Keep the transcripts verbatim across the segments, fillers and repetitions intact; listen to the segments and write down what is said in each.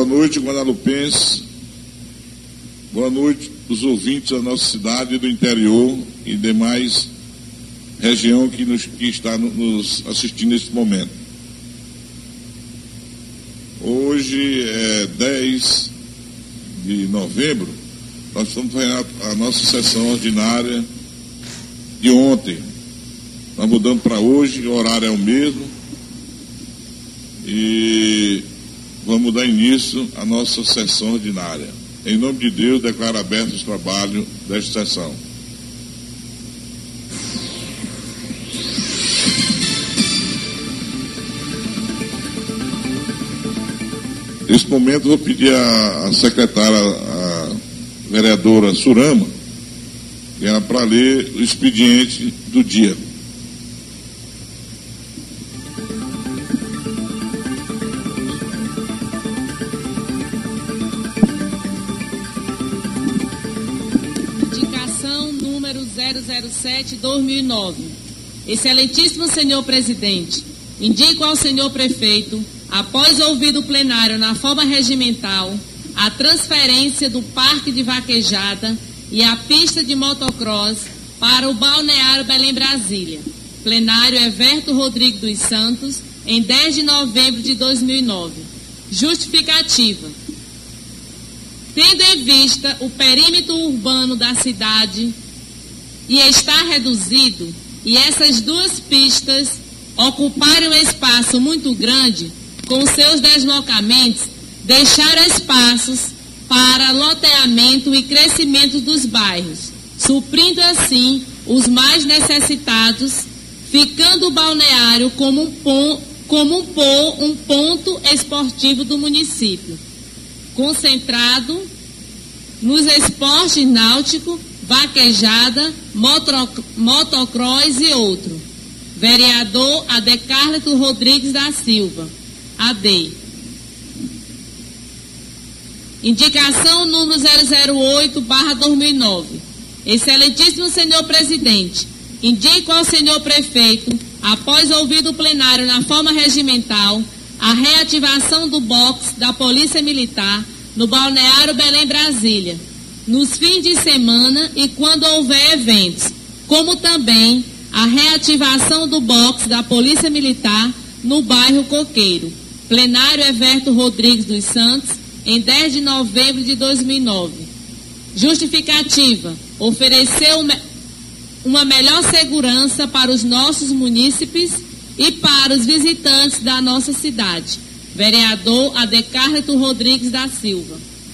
noite, guadalupense. Boa noite, os ouvintes da nossa cidade, do interior e demais região que, nos, que está nos assistindo nesse momento. Hoje é dez de novembro, nós estamos fazendo a, a nossa sessão ordinária de ontem. Nós mudamos para hoje, o horário é o mesmo e vamos dar início à nossa sessão ordinária. Em nome de Deus, declaro aberto os trabalhos desta sessão. Nesse momento, vou pedir à secretária, a vereadora Surama, para ler o expediente do dia. Indicação número zero zero sete barra dois mil e nove. Excelentíssimo senhor presidente, indico ao senhor prefeito, após ouvido o plenário na forma regimental, a transferência do Parque de Vaquejada e a pista de motocross para o Balneário Belém Brasília. Plenário Everto Rodrigues dos Santos, em dez de novembro de dois mil e nove. Justificativa. Tendo em vista o perímetro urbano da cidade e está reduzido, e essas duas pistas ocuparem um espaço muito grande, com seus deslocamentos, deixaram espaços para loteamento e crescimento dos bairros, suprindo assim os mais necessitados, ficando o balneário como um, pon, como um, pon, um ponto esportivo do município, concentrado nos esportes náutico, vaquejada, motro, motocross e outro. Vereador Adecarlito Rodrigues da Silva, A D. Indicação número zero zero oito barra dois mil e nove. Excelentíssimo senhor presidente, indico ao senhor prefeito, após ouvido o plenário na forma regimental, a reativação do box da Polícia Militar no Balneário Belém Brasília, nos fins de semana e quando houver eventos, como também a reativação do box da Polícia Militar no bairro Coqueiro. Plenário Everto Rodrigues dos Santos, em dez de novembro de dois mil e nove. Justificativa. Ofereceu uma melhor segurança para os nossos munícipes e para os visitantes da nossa cidade. Vereador Adecarlito Rodrigues da Silva.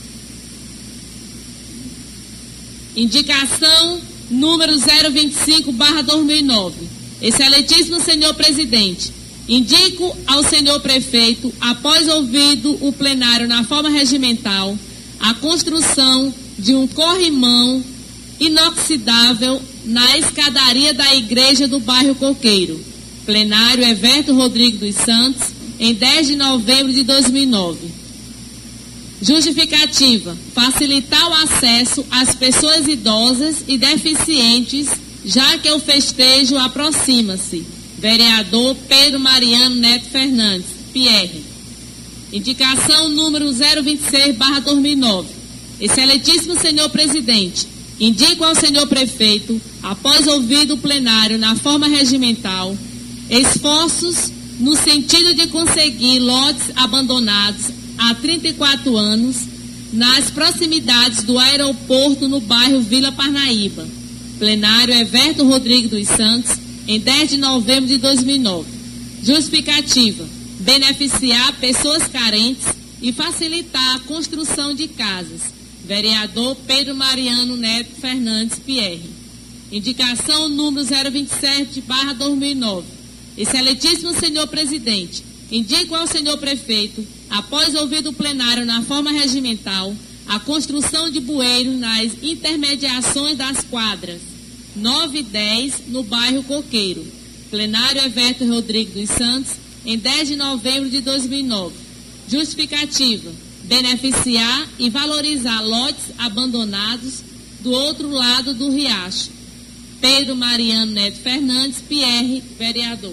Indicação número zero vinte e cinco barra dois mil e nove. Excelentíssimo senhor presidente, indico ao senhor prefeito, após ouvido o plenário na forma regimental, a construção de um corrimão inoxidável na escadaria da igreja do bairro Coqueiro. Plenário Everto Rodrigues dos Santos, em dez de novembro de dois mil e nove. Justificativa. Facilitar o acesso às pessoas idosas e deficientes, já que o festejo aproxima-se. Vereador Pedro Mariano Neto Fernandes, P R. Indicação número zero vinte e seis barra dois mil e nove. Excelentíssimo senhor presidente, indico ao senhor prefeito, após ouvido o plenário na forma regimental, esforços no sentido de conseguir lotes abandonados há trinta e quatro anos nas proximidades do aeroporto no bairro Vila Parnaíba. Plenário Everto Rodrigues dos Santos, em dez de novembro de dois mil e nove. Justificativa. Beneficiar pessoas carentes e facilitar a construção de casas. Vereador Pedro Mariano Neto Fernandes, P R. Indicação número zero vinte e sete barra dois mil e nove. Excelentíssimo senhor presidente, indico ao senhor prefeito, após ouvido o plenário na forma regimental, a construção de bueiros nas intermediações das quadras nove e dez, no bairro Coqueiro. Plenário Everto Rodrigues dos Santos, em dez de novembro de dois mil e nove. Justificativa. Beneficiar e valorizar lotes abandonados do outro lado do riacho. Pedro Mariano Neto Fernandes, P R, vereador.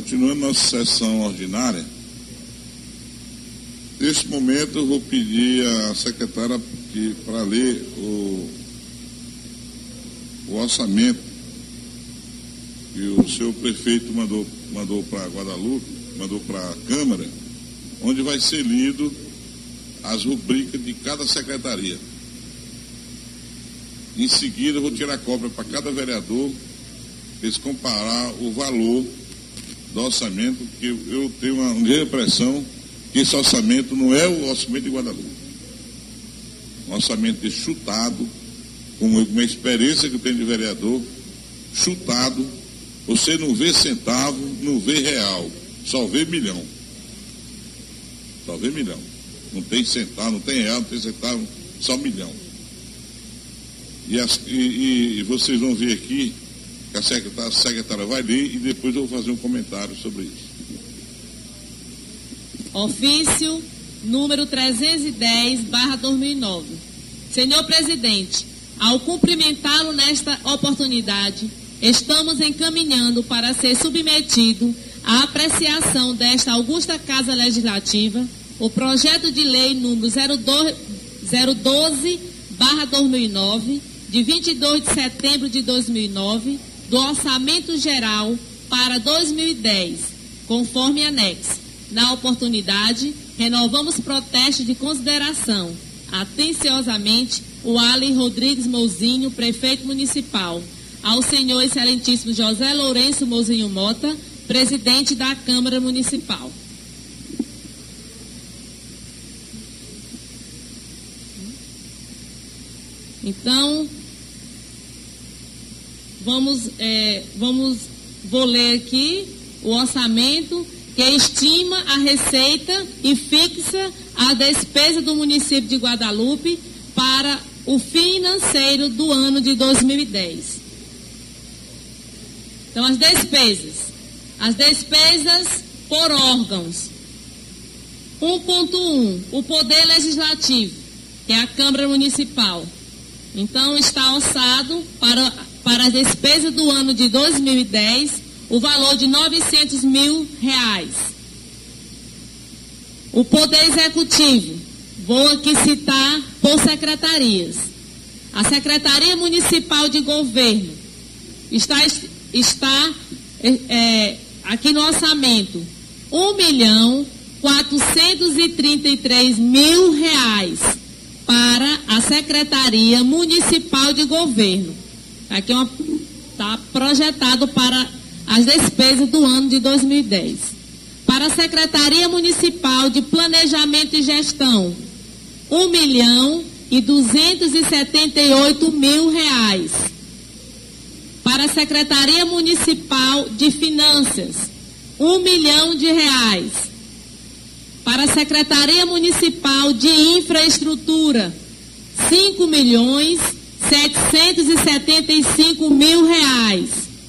Continuando nossa sessão ordinária, neste momento eu vou pedir à secretária para ler o, o orçamento que o seu prefeito mandou, mandou para Guadalupe, mandou para a Câmara, onde vai ser lido as rubricas de cada secretaria. Em seguida, eu vou tirar cópia para cada vereador, eles comparar o valor do orçamento, porque eu tenho uma, uma impressão que esse orçamento não é o orçamento de Guadalupe. Um orçamento chutado, com uma experiência que eu tenho de vereador, chutado, você não vê centavo, não vê real, só vê milhão. Só vê milhão. Não tem centavo, não tem real, não tem centavo, só milhão. E, as, e, e, e vocês vão ver aqui que a secretária, a secretária vai ler e depois eu vou fazer um comentário sobre isso. Ofício número trezentos e dez barra dois mil e nove. Senhor presidente, ao cumprimentá-lo nesta oportunidade, estamos encaminhando para ser submetido à apreciação desta augusta Casa Legislativa o projeto de lei número zero doze barra dois mil e nove, de vinte e dois de setembro de dois mil e nove, do Orçamento Geral para dois mil e dez, conforme anexo. Na oportunidade, renovamos protesto de consideração. Atenciosamente, o Ali Rodrigues Mouzinho, prefeito municipal. Ao senhor excelentíssimo José Lourenço Mouzinho Mota, presidente da Câmara Municipal. Então, vamos, é, vamos, vou ler aqui o orçamento que estima a receita e fixa a despesa do município de Guadalupe para o financeiro do ano de dois mil e dez. Então, as despesas. As despesas por órgãos. um ponto um, o Poder Legislativo, que é a Câmara Municipal. Então, está orçado para, para a despesa do ano de dois mil e dez o valor de novecentos mil reais. O Poder Executivo, vou aqui citar por secretarias. A Secretaria Municipal de Governo está, está é, aqui no orçamento um milhão quatrocentos e trinta e três mil reais para a Secretaria Municipal de Governo. Aqui está projetado para as despesas do ano de dois mil e dez. Para a Secretaria Municipal de Planejamento e Gestão, um milhão e duzentos e setenta e oito mil reais. Para a Secretaria Municipal de Finanças, um milhão de reais. Para a Secretaria Municipal de Infraestrutura, cinco milhões setecentos e setenta e cinco mil reais.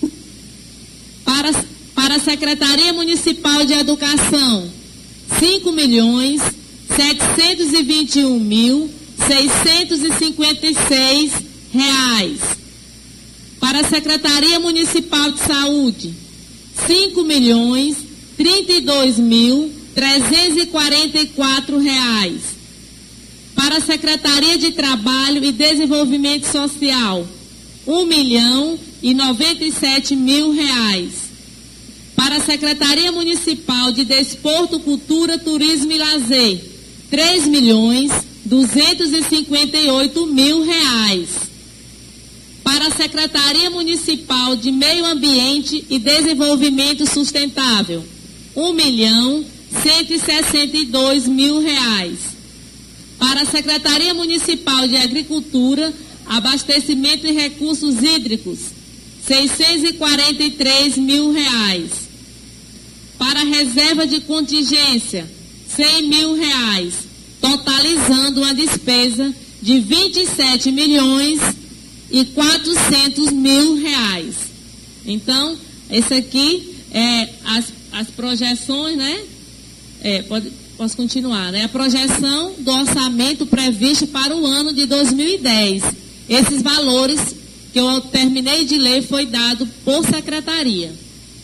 Para, para a Secretaria Municipal de Educação, cinco milhões setecentos e vinte e um mil seiscentos e cinquenta e seis reais. Para a Secretaria Municipal de Saúde, cinco milhões trinta e dois mil trezentos e quarenta e quatro reais. Para a Secretaria de Trabalho e Desenvolvimento Social, um milhão e noventa e sete mil reais. Para a Secretaria Municipal de Desporto, Cultura, Turismo e Lazer, três milhões duzentos e cinquenta e oito mil reais. Para a Secretaria Municipal de Meio Ambiente e Desenvolvimento Sustentável, um milhão cento e sessenta e dois mil reais. Para a Secretaria Municipal de Agricultura, Abastecimento e Recursos Hídricos, seiscentos e quarenta e três mil reais. Para a Reserva de Contingência, cem mil reais, totalizando uma despesa de vinte e sete milhões e quatrocentos mil reais. Então, esse aqui é as, as projeções, né? É, pode, posso continuar, né? A projeção do orçamento previsto para o ano de dois mil e dez. Esses valores que eu terminei de ler foi dado por secretaria.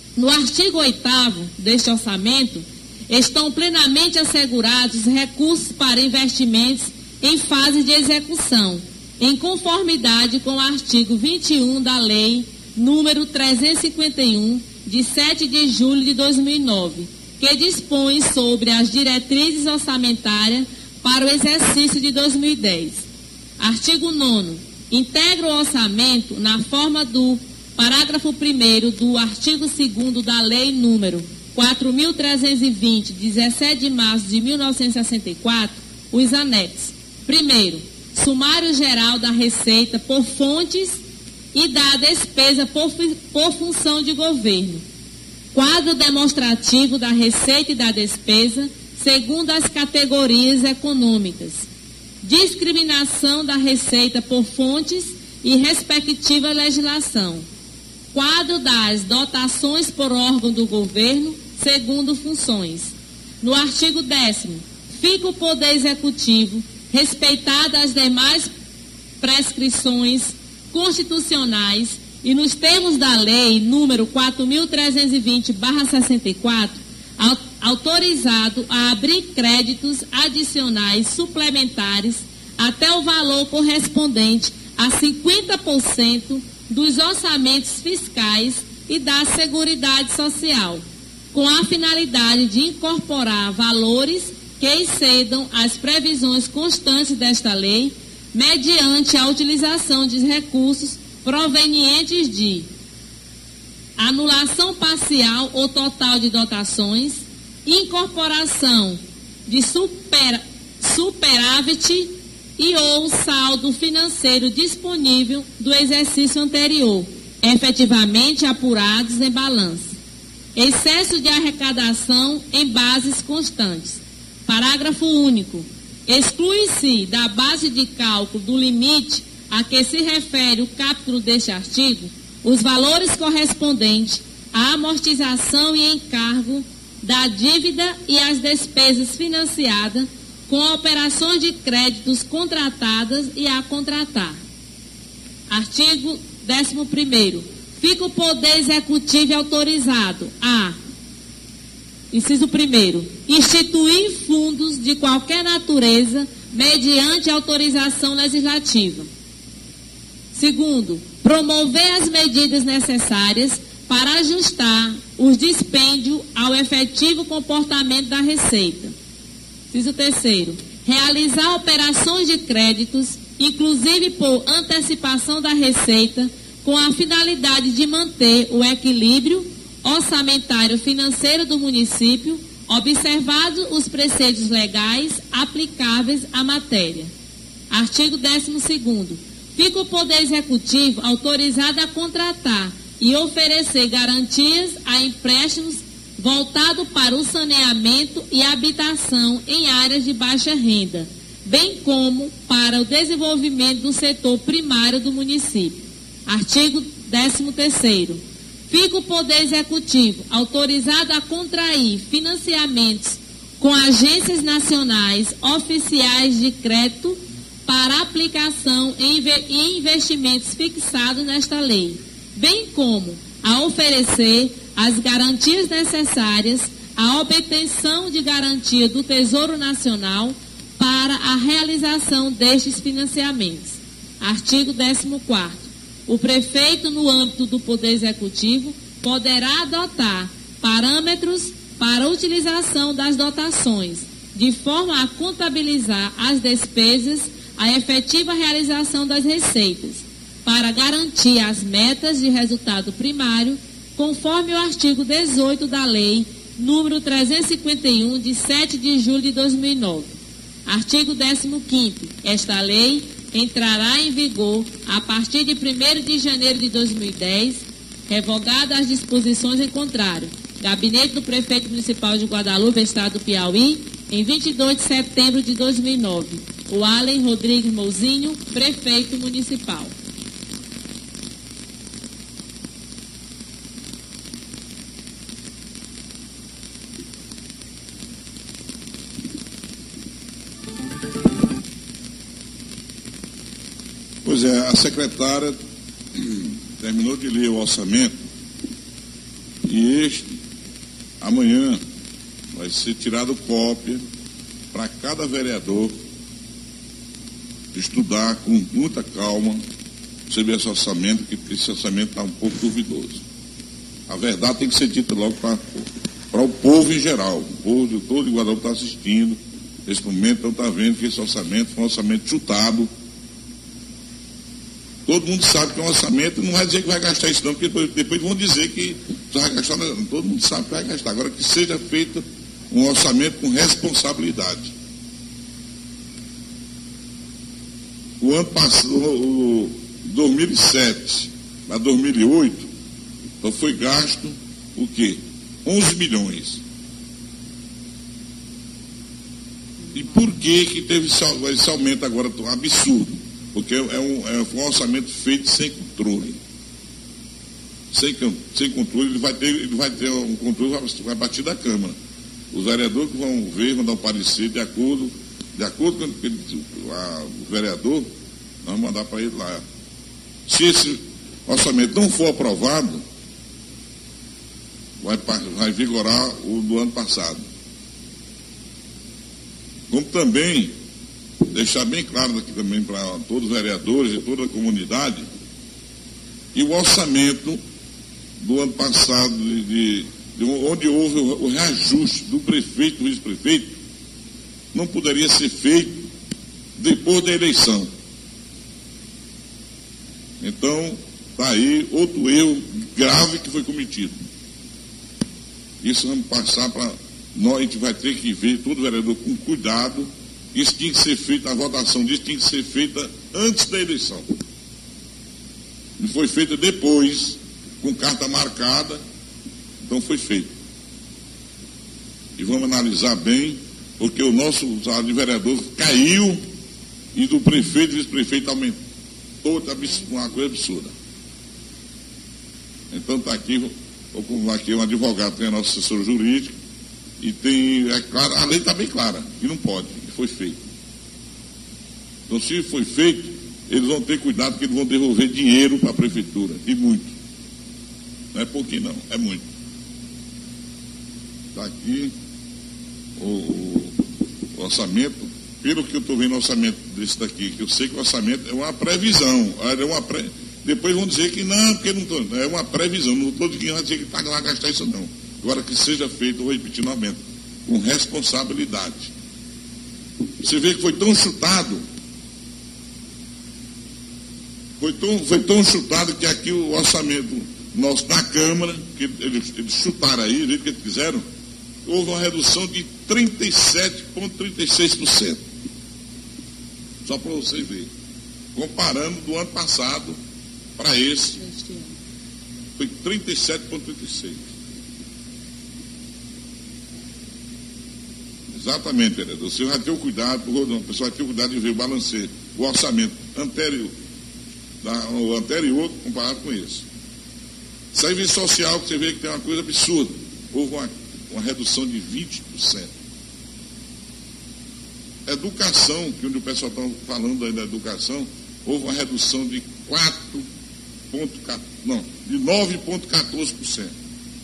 No artigo oitavo deste orçamento, estão plenamente assegurados recursos para investimentos em fase de execução, em conformidade com o artigo vinte e um da Lei número trezentos e cinquenta e um, de sete de julho de dois mil e nove, que dispõe sobre as diretrizes orçamentárias para o exercício de dois mil e dez. Artigo nono. Integra o orçamento na forma do parágrafo primeiro do artigo segundo da Lei número quatro mil trezentos e vinte, de dezessete de março de mil novecentos e sessenta e quatro, os anexos. Primeiro, sumário geral da receita por fontes e da despesa por, por função de governo. Quadro demonstrativo da receita e da despesa segundo as categorias econômicas. Discriminação da receita por fontes e respectiva legislação. Quadro das dotações por órgão do governo segundo funções. No artigo décimo, fica o Poder Executivo, respeitadas as demais prescrições constitucionais e nos termos da Lei número quatro mil trezentos e vinte barra sessenta e quatro, autorizado a abrir créditos adicionais suplementares até o valor correspondente a cinquenta por cento dos orçamentos fiscais e da Seguridade Social, com a finalidade de incorporar valores que excedam as previsões constantes desta lei, mediante a utilização de recursos provenientes de anulação parcial ou total de dotações, incorporação de super, superávit e ou saldo financeiro disponível do exercício anterior, efetivamente apurados em balanço. Excesso de arrecadação em bases constantes. Parágrafo único. Exclui-se da base de cálculo do limite a que se refere o capítulo deste artigo os valores correspondentes à amortização e encargo da dívida e as despesas financiadas com operações de créditos contratadas e a contratar. Artigo décimo primeiro. Fica o Poder Executivo autorizado a, inciso primeiro, instituir fundos de qualquer natureza mediante autorização legislativa. Segundo, promover as medidas necessárias para ajustar os dispêndios ao efetivo comportamento da Receita. Inciso terceiro, realizar operações de créditos, inclusive por antecipação da Receita, com a finalidade de manter o equilíbrio orçamentário financeiro do município, observados os preceitos legais aplicáveis à matéria. Artigo décimo segundo. Fica o Poder Executivo autorizado a contratar e oferecer garantias a empréstimos voltados para o saneamento e habitação em áreas de baixa renda, bem como para o desenvolvimento do setor primário do município. Artigo décimo terceiro. Fica o Poder Executivo autorizado a contrair financiamentos com agências nacionais oficiais de crédito para aplicação em investimentos fixados nesta lei, bem como a oferecer as garantias necessárias à obtenção de garantia do Tesouro Nacional para a realização destes financiamentos. Artigo décimo quarto. O prefeito, no âmbito do Poder Executivo, poderá adotar parâmetros para a utilização das dotações, de forma a contabilizar as despesas, a efetiva realização das receitas, para garantir as metas de resultado primário, conforme o artigo dezoito da Lei número trezentos e cinquenta e um, de sete de julho de dois mil e nove. Artigo décimo quinto. Esta lei entrará em vigor a partir de primeiro de janeiro de dois mil e dez, revogada as disposições em contrário. Gabinete do Prefeito Municipal de Guadalupe, Estado do Piauí, em vinte e dois de setembro de dois mil e nove. O Allen Rodrigues Mouzinho, Prefeito Municipal. Pois é, a secretária terminou de ler o orçamento e E este, amanhã, vai ser tirado cópia para cada vereador estudar com muita calma sobre esse orçamento, que esse orçamento está um pouco duvidoso. A verdade tem que ser dita logo para o povo em geral. O povo de todo o Guadalupe está assistindo. Nesse momento, não está vendo que esse orçamento foi um orçamento chutado. Todo mundo sabe que é um orçamento, não vai dizer que vai gastar isso não, porque depois, depois vão dizer que vai gastar, todo mundo sabe que vai gastar. Agora que seja feito um orçamento com responsabilidade. O ano passado, o dois mil e sete a dois mil e oito, então foi gasto o quê? onze milhões. E por que que teve esse aumento agora tão absurdo? Porque é um, é um orçamento feito sem controle. Sem, sem controle, ele vai ter, ele vai ter um controle, vai, vai partir da Câmara. Os vereadores que vão ver, vão dar um parecer de acordo, de acordo com ele, a, o vereador, nós vamos mandar para ele lá. Se esse orçamento não for aprovado, vai, vai vigorar o do ano passado. Como também, deixar bem claro aqui também para todos os vereadores e toda a comunidade, que o orçamento do ano passado, de, de, de onde houve o, o reajuste do prefeito, do vice-prefeito, não poderia ser feito depois da eleição. Então, está aí outro erro grave que foi cometido. Isso vamos passar para nós, a gente vai ter que ver, todo vereador com cuidado. Isso tinha que ser feito, a votação disso tinha que ser feita antes da eleição. Não foi feita depois, com carta marcada, então foi feito. E vamos analisar bem, porque o nosso salário de vereador caiu e do prefeito e vice-prefeito aumentou, uma coisa absurda. Então está aqui, vou aqui um advogado, tem a nossa assessora jurídica, e tem, é claro, a lei está bem clara, que não pode, que foi feito. Então, se foi feito, eles vão ter cuidado, porque eles vão devolver dinheiro para a prefeitura, e muito. Não é pouquinho não, é muito. Está aqui o, o, o orçamento, pelo que eu estou vendo o orçamento desse daqui, que eu sei que o orçamento é uma previsão, é uma pré, depois vão dizer que não, porque não tô, é uma previsão, não estou dizendo que vai dizer que está lá gastar isso não. Agora que seja feito, vou repetir novamente, com responsabilidade. Você vê que foi tão chutado, foi tão, foi tão chutado que aqui o orçamento nosso da Câmara, que eles, eles chutaram aí, do jeito que eles fizeram, houve uma redução de trinta e sete vírgula trinta e seis por cento. Só para vocês verem. Comparando do ano passado para esse, foi trinta e sete vírgula trinta e seis por cento. Exatamente, vereador. Você vai ter o cuidado, o pessoal vai ter o cuidado de ver o balanceio, o orçamento anterior, da, o anterior comparado com esse. Serviço social, que você vê que tem uma coisa absurda. Houve uma, uma redução de vinte por cento. Educação, que onde o pessoal está falando aí da educação, houve uma redução de quatro ponto quatorze, não, de nove vírgula quatorze por cento.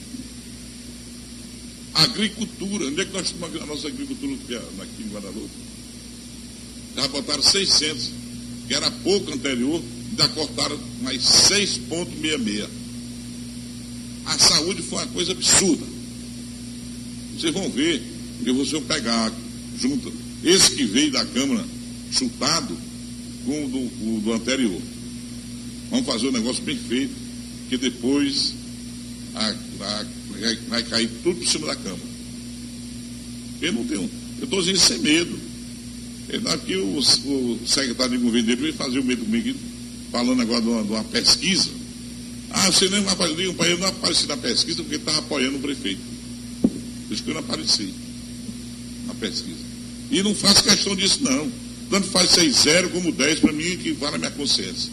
Agricultura, onde é que nós temos a nossa agricultura aqui em Guadalupe? Já botaram seiscentos, que era pouco anterior, ainda cortaram mais seis vírgula sessenta e seis. A saúde foi uma coisa absurda. Vocês vão ver, que vocês vão pegar junto, esse que veio da Câmara chutado com o do, o do anterior. Vamos fazer um negócio bem feito, que depois a, a vai cair tudo por cima da Câmara. Eu não tenho, eu estou dizendo sem medo. Aqui o, o secretário de governo dele veio fazer o medo comigo, falando agora de uma, de uma pesquisa. Ah, você nem vai aparecer, eu não apareci na pesquisa porque estava apoiando o prefeito. Por isso que eu não apareci na pesquisa. E não faço questão disso não. Tanto faz seis zero como dez para mim, que vale a minha consciência.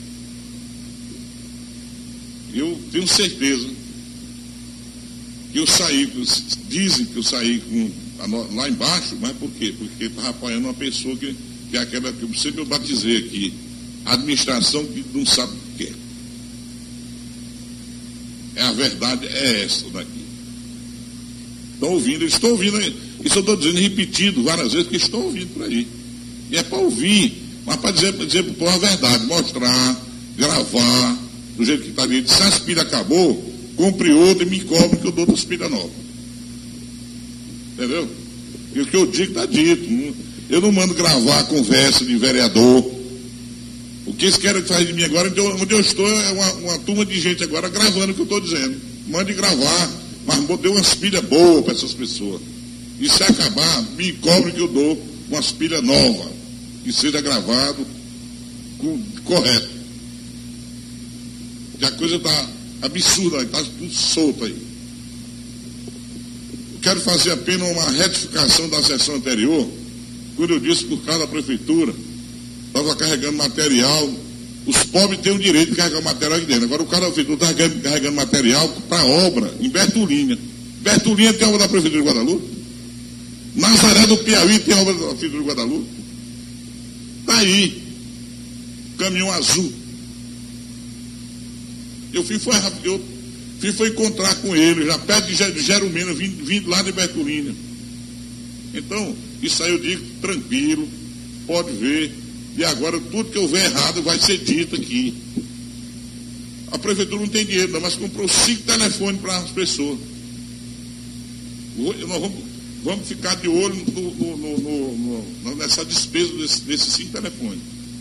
Eu tenho certeza que eu saí, dizem que eu saí com, lá embaixo, mas por quê? Porque estava apoiando uma pessoa que, que é aquela que eu sempre eu batizei aqui, a administração que não sabe o que é. É a verdade, é essa daqui. Estão ouvindo, eles estão ouvindo, isso eu estou dizendo repetido várias vezes, porque estão ouvindo por aí. E é para ouvir, mas para dizer, para dizer para o povo a verdade, mostrar, gravar, do jeito que está ali. Se a pilha acabou, compre outra e me cobre que eu dou outras pilhas novas. Entendeu? E o que eu digo está dito. Eu não mando gravar a conversa de vereador. O que eles querem fazer de mim agora, onde eu, onde eu estou, é uma, uma turma de gente agora gravando o que eu estou dizendo. Mande gravar, mas dê umas pilhas boas para essas pessoas. E se acabar, me cobre que eu dou umas pilhas novas, que seja gravado com, correto. Porque a coisa está absurda, está tudo solto aí. Eu quero fazer apenas uma retificação da sessão anterior, quando eu disse por causa da prefeitura, estava carregando material. Os pobres têm o direito de carregar material aqui dentro. Agora o cara da prefeitura está carregando, carregando material para obra em Bertolínia. Bertolínia tem obra da prefeitura de Guadalupe. Nazaré do Piauí tem obra da prefeitura de Guadalupe. Está aí. Caminhão azul. Eu fui, foi, eu fui foi encontrar com ele, já perto de Jerumena, vindo, vindo lá de Bertolínia. Então, isso aí eu digo tranquilo, pode ver. E agora tudo que eu ver errado vai ser dito aqui. A prefeitura não tem dinheiro, não, mas comprou cinco telefones para as pessoas. Nós vamos, vamos ficar de olho no, no, no, no, nessa despesa desse, desses cinco telefones.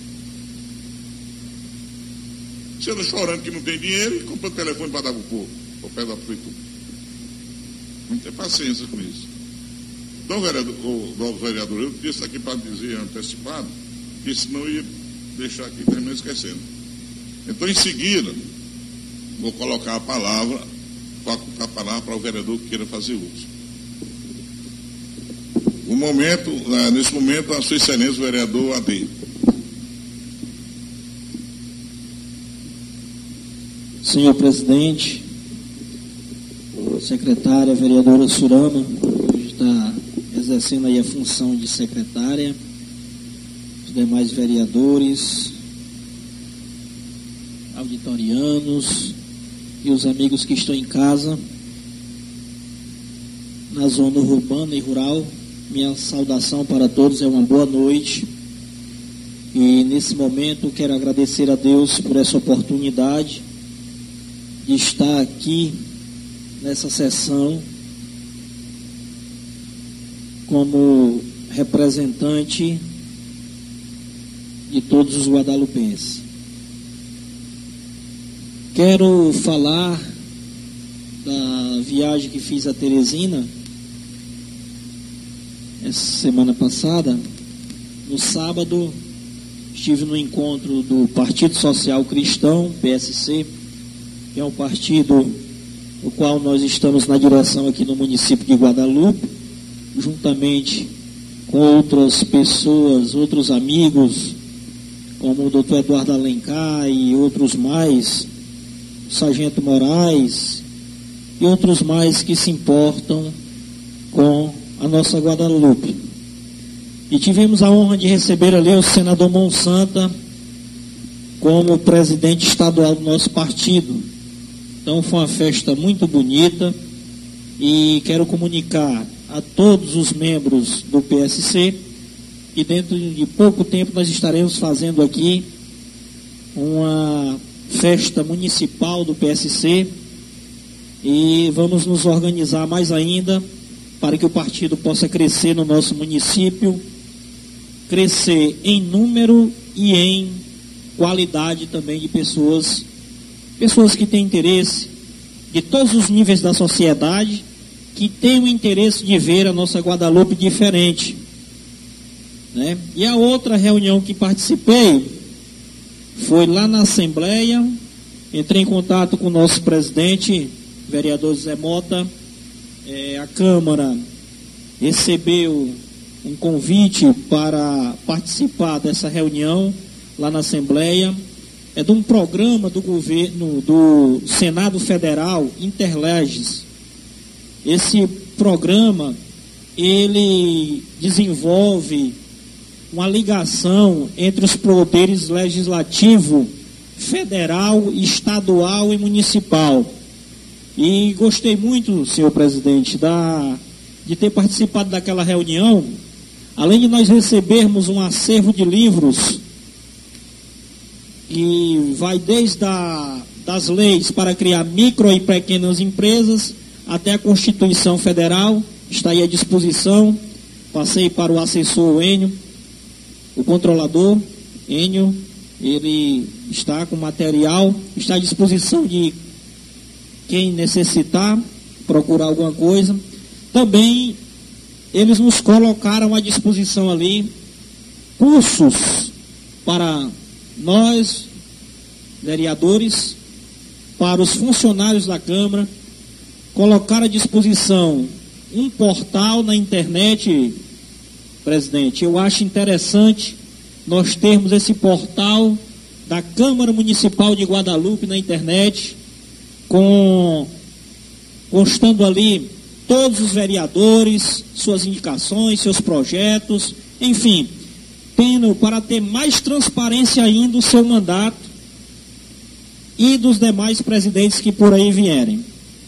Você anda chorando que não tem dinheiro e compra telefone para dar para o povo, para o pé da prefeitura. Não tem paciência com isso. Então, vereador, o novo vereador, eu disse aqui para dizer antecipado, que senão eu ia deixar aqui terminar esquecendo. Então, em seguida, vou colocar a palavra, facultar a palavra para o vereador que queira fazer uso. No momento, nesse momento, a sua excelência, o vereador A D. Senhor presidente, secretária, vereadora Surama, que está exercendo aí a função de secretária, os demais vereadores, auditorianos e os amigos que estão em casa, na zona urbana e rural, minha saudação para todos, é uma boa noite. E nesse momento quero agradecer a Deus por essa oportunidade de estar aqui nessa sessão como representante de todos os guadalupenses. Quero falar da viagem que fiz a Teresina essa semana passada. No sábado estive no encontro do Partido Social Cristão, P S C, que é um partido no qual nós estamos na direção aqui no município de Guadalupe, juntamente com outras pessoas, outros amigos, como o doutor Eduardo Alencar e outros mais, o Sargento Moraes e outros mais que se importam com a nossa Guadalupe. E tivemos a honra de receber ali o senador Monsanta como presidente estadual do nosso partido. Então foi uma festa muito bonita e quero comunicar a todos os membros do P S C e dentro de pouco tempo nós estaremos fazendo aqui uma festa municipal do P S C e vamos nos organizar mais ainda para que o partido possa crescer no nosso município, crescer em número e em qualidade também de pessoas, pessoas que têm interesse de todos os níveis da sociedade, que têm o interesse de ver a nossa Guadalupe diferente. Né? E a outra reunião que participei foi lá na Assembleia, entrei em contato com o nosso presidente, vereador Zé Mota, é, a Câmara recebeu um convite para participar dessa reunião lá na Assembleia, é de um programa do governo, do Senado Federal, Interleges. Esse programa, ele desenvolve uma ligação entre os poderes legislativo, federal, estadual e municipal. E gostei muito, senhor presidente, da de ter participado daquela reunião, além de nós recebermos um acervo de livros, que vai desde a, das leis para criar micro e pequenas empresas, até a Constituição Federal, está aí à disposição. Passei para o assessor Enio, o controlador Enio, ele está com material, está à disposição de quem necessitar, procurar alguma coisa. Também eles nos colocaram à disposição ali cursos para nós, vereadores, para os funcionários da Câmara, colocar à disposição um portal na internet, presidente. Eu acho interessante nós termos esse portal da Câmara Municipal de Guadalupe na internet, com constando ali todos os vereadores, suas indicações, seus projetos, enfim, tendo para ter mais transparência ainda o seu mandato e dos demais presidentes que por aí vierem.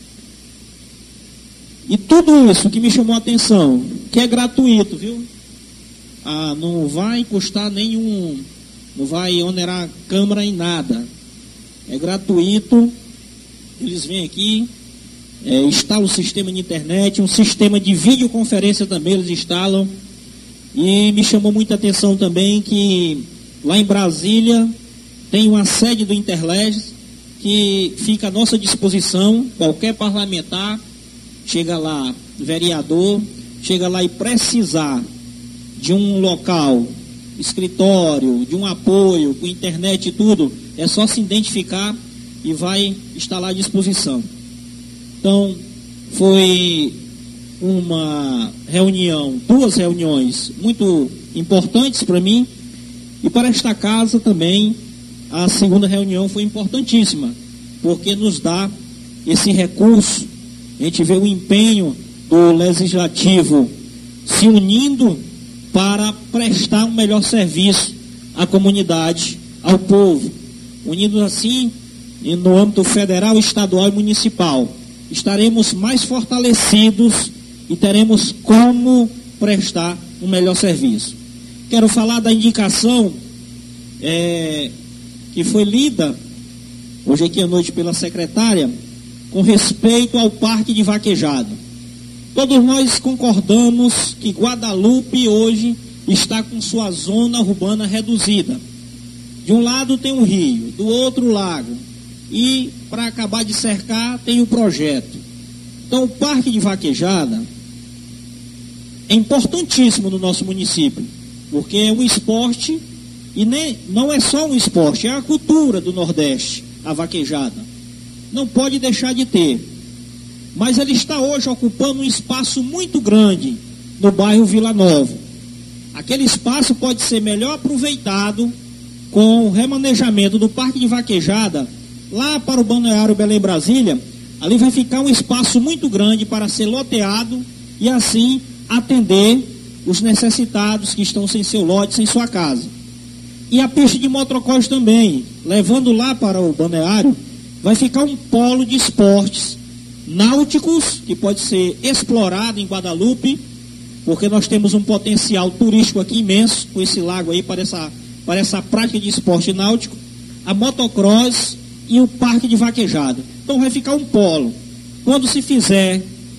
E tudo isso que me chamou a atenção, que é gratuito, viu? Ah, não vai custar nenhum, não vai onerar a Câmara em nada. É gratuito, eles vêm aqui, é, instalam o sistema de internet, um sistema de videoconferência também eles instalam. E me chamou muita atenção também que lá em Brasília tem uma sede do Interleges que fica à nossa disposição, qualquer parlamentar, chega lá, vereador, chega lá e precisar de um local, escritório, de um apoio, com internet e tudo, é só se identificar e vai estar lá à disposição. Então, foi uma reunião, duas reuniões muito importantes para mim, e para esta casa também, a segunda reunião foi importantíssima, porque nos dá esse recurso. A gente vê o empenho do Legislativo se unindo para prestar um melhor serviço à comunidade, ao povo. Unidos assim, no âmbito federal, estadual e municipal, estaremos mais fortalecidos e teremos como prestar um melhor serviço. Quero falar da indicação é, que foi lida hoje aqui à noite pela secretária, com respeito ao Parque de Vaquejada. Todos nós concordamos que Guadalupe hoje está com sua zona urbana reduzida. De um lado tem um rio, do outro lago, e para acabar de cercar tem o projeto. Então o Parque de Vaquejada é importantíssimo no nosso município, porque é um esporte, e nem, não é só um esporte, é a cultura do Nordeste, a vaquejada. Não pode deixar de ter. Mas ele está hoje ocupando um espaço muito grande no bairro Vila Nova. Aquele espaço pode ser melhor aproveitado com o remanejamento do Parque de Vaquejada lá para o Balneário Belém Brasília. Ali vai ficar um espaço muito grande para ser loteado e assim atender os necessitados que estão sem seu lote, sem sua casa. E a pista de motocross também, levando lá para o balneário, vai ficar um polo de esportes náuticos que pode ser explorado em Guadalupe, porque nós temos um potencial turístico aqui imenso com esse lago aí para essa, para essa prática de esporte náutico, a motocross e o parque de vaquejada. Então vai ficar um polo. Quando se fizer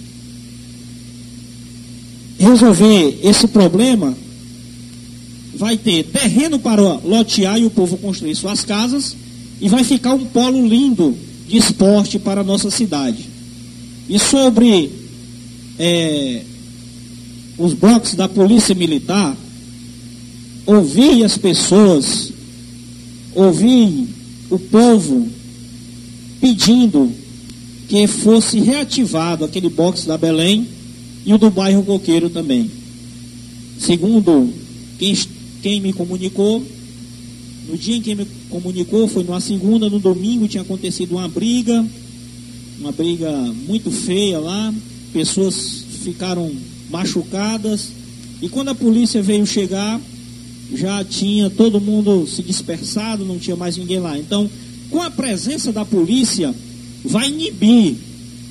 resolver esse problema, vai ter terreno para lotear e o povo construir suas casas, e vai ficar um polo lindo de esporte para a nossa cidade. E sobre é, os blocos da Polícia Militar, ouvir as pessoas, ouvir o povo pedindo que fosse reativado aquele box da Belém e o do bairro Coqueiro também. Segundo quem, quem me comunicou, no dia em que me comunicou, foi numa segunda, no domingo tinha acontecido uma briga, uma briga muito feia lá, pessoas ficaram machucadas, e quando a polícia veio chegar, já tinha todo mundo se dispersado, não tinha mais ninguém lá. Então, com a presença da polícia, vai inibir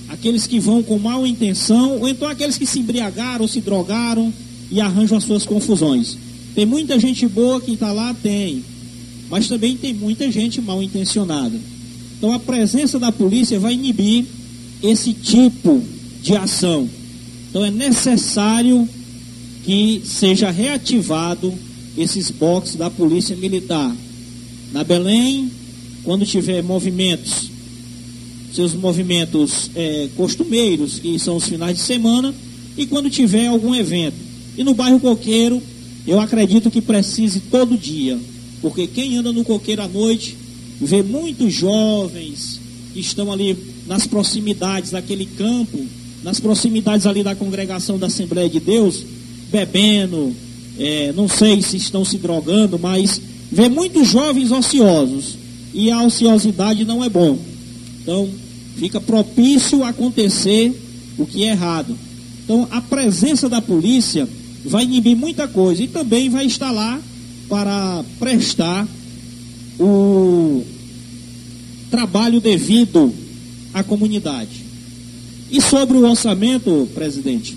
aqueles que vão com mal intenção, ou então aqueles que se embriagaram ou se drogaram e arranjam as suas confusões. Tem muita gente boa que está lá? Tem. Mas também tem muita gente mal intencionada. Então a presença da polícia vai inibir esse tipo de ação. Então é necessário que seja reativado esses boxes da Polícia Militar. Na Belém, quando tiver movimentos, seus movimentos é, costumeiros, que são os finais de semana, e quando tiver algum evento. E no bairro Coqueiro, eu acredito que precise todo dia, porque quem anda no Coqueiro à noite, vê muitos jovens que estão ali nas proximidades daquele campo, nas proximidades ali da congregação da Assembleia de Deus, bebendo, é, não sei se estão se drogando, mas vê muitos jovens ociosos, e a ociosidade não é bom. Então, fica propício a acontecer o que é errado. Então, a presença da polícia vai inibir muita coisa, e também vai estar lá para prestar o trabalho devido à comunidade. E sobre o orçamento, presidente,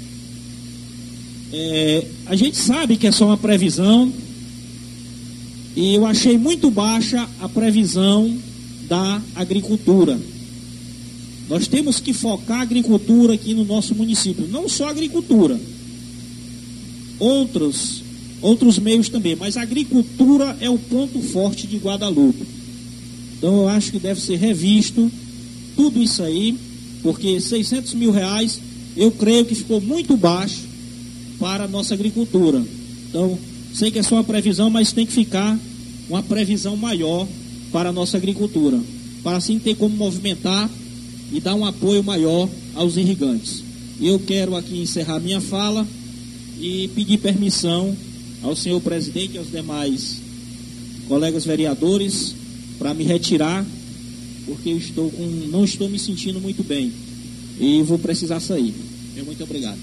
é, a gente sabe que é só uma previsão, e eu achei muito baixa a previsão da agricultura. Nós temos que focar a agricultura aqui no nosso município, não só a agricultura, outros, outros meios também, mas a agricultura é o ponto forte de Guadalupe. Então eu acho que deve ser revisto tudo isso aí, porque seiscentos mil reais, eu creio que ficou muito baixo para a nossa agricultura. Então, sei que é só uma previsão, mas tem que ficar uma previsão maior para a nossa agricultura, para assim ter como movimentar e dar um apoio maior aos irrigantes. Eu quero aqui encerrar minha fala e pedir permissão ao senhor presidente e aos demais colegas vereadores para me retirar, porque eu estou com, não estou me sentindo muito bem e vou precisar sair. Muito obrigado.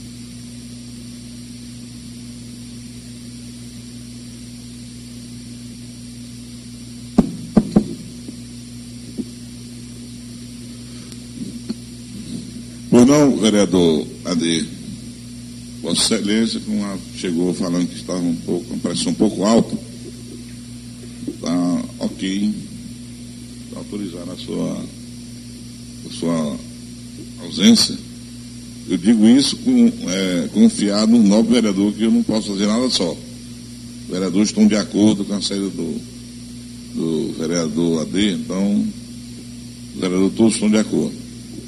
Pois não, vereador Ade, Vossa Excelência, como a, chegou falando que estava um pouco, uma pressão um pouco alta, está ok, está autorizada a sua, a sua ausência. Eu digo isso com, é, confiado no novo vereador, que eu não posso fazer nada só. Os vereadores estão de acordo com a saída do, do vereador Ade, então os vereadores todos estão de acordo.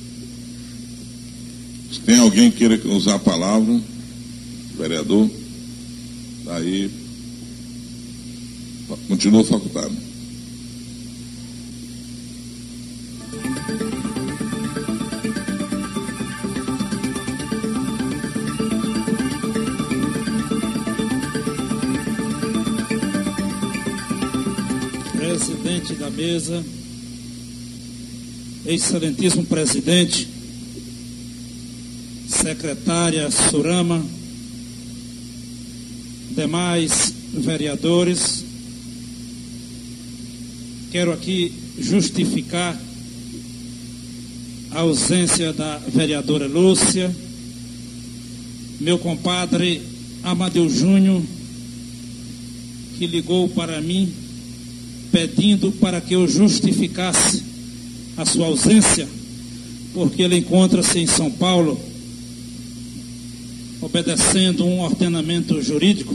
Se tem alguém que queira usar a palavra, vereador, daí continua facultado. Presidente da mesa, excelentíssimo presidente, secretária Surama, demais vereadores, quero aqui justificar a ausência da vereadora Lúcia, meu compadre Amadeu Júnior, que ligou para mim pedindo para que eu justificasse a sua ausência, porque ele encontra-se em São Paulo, obedecendo um ordenamento jurídico.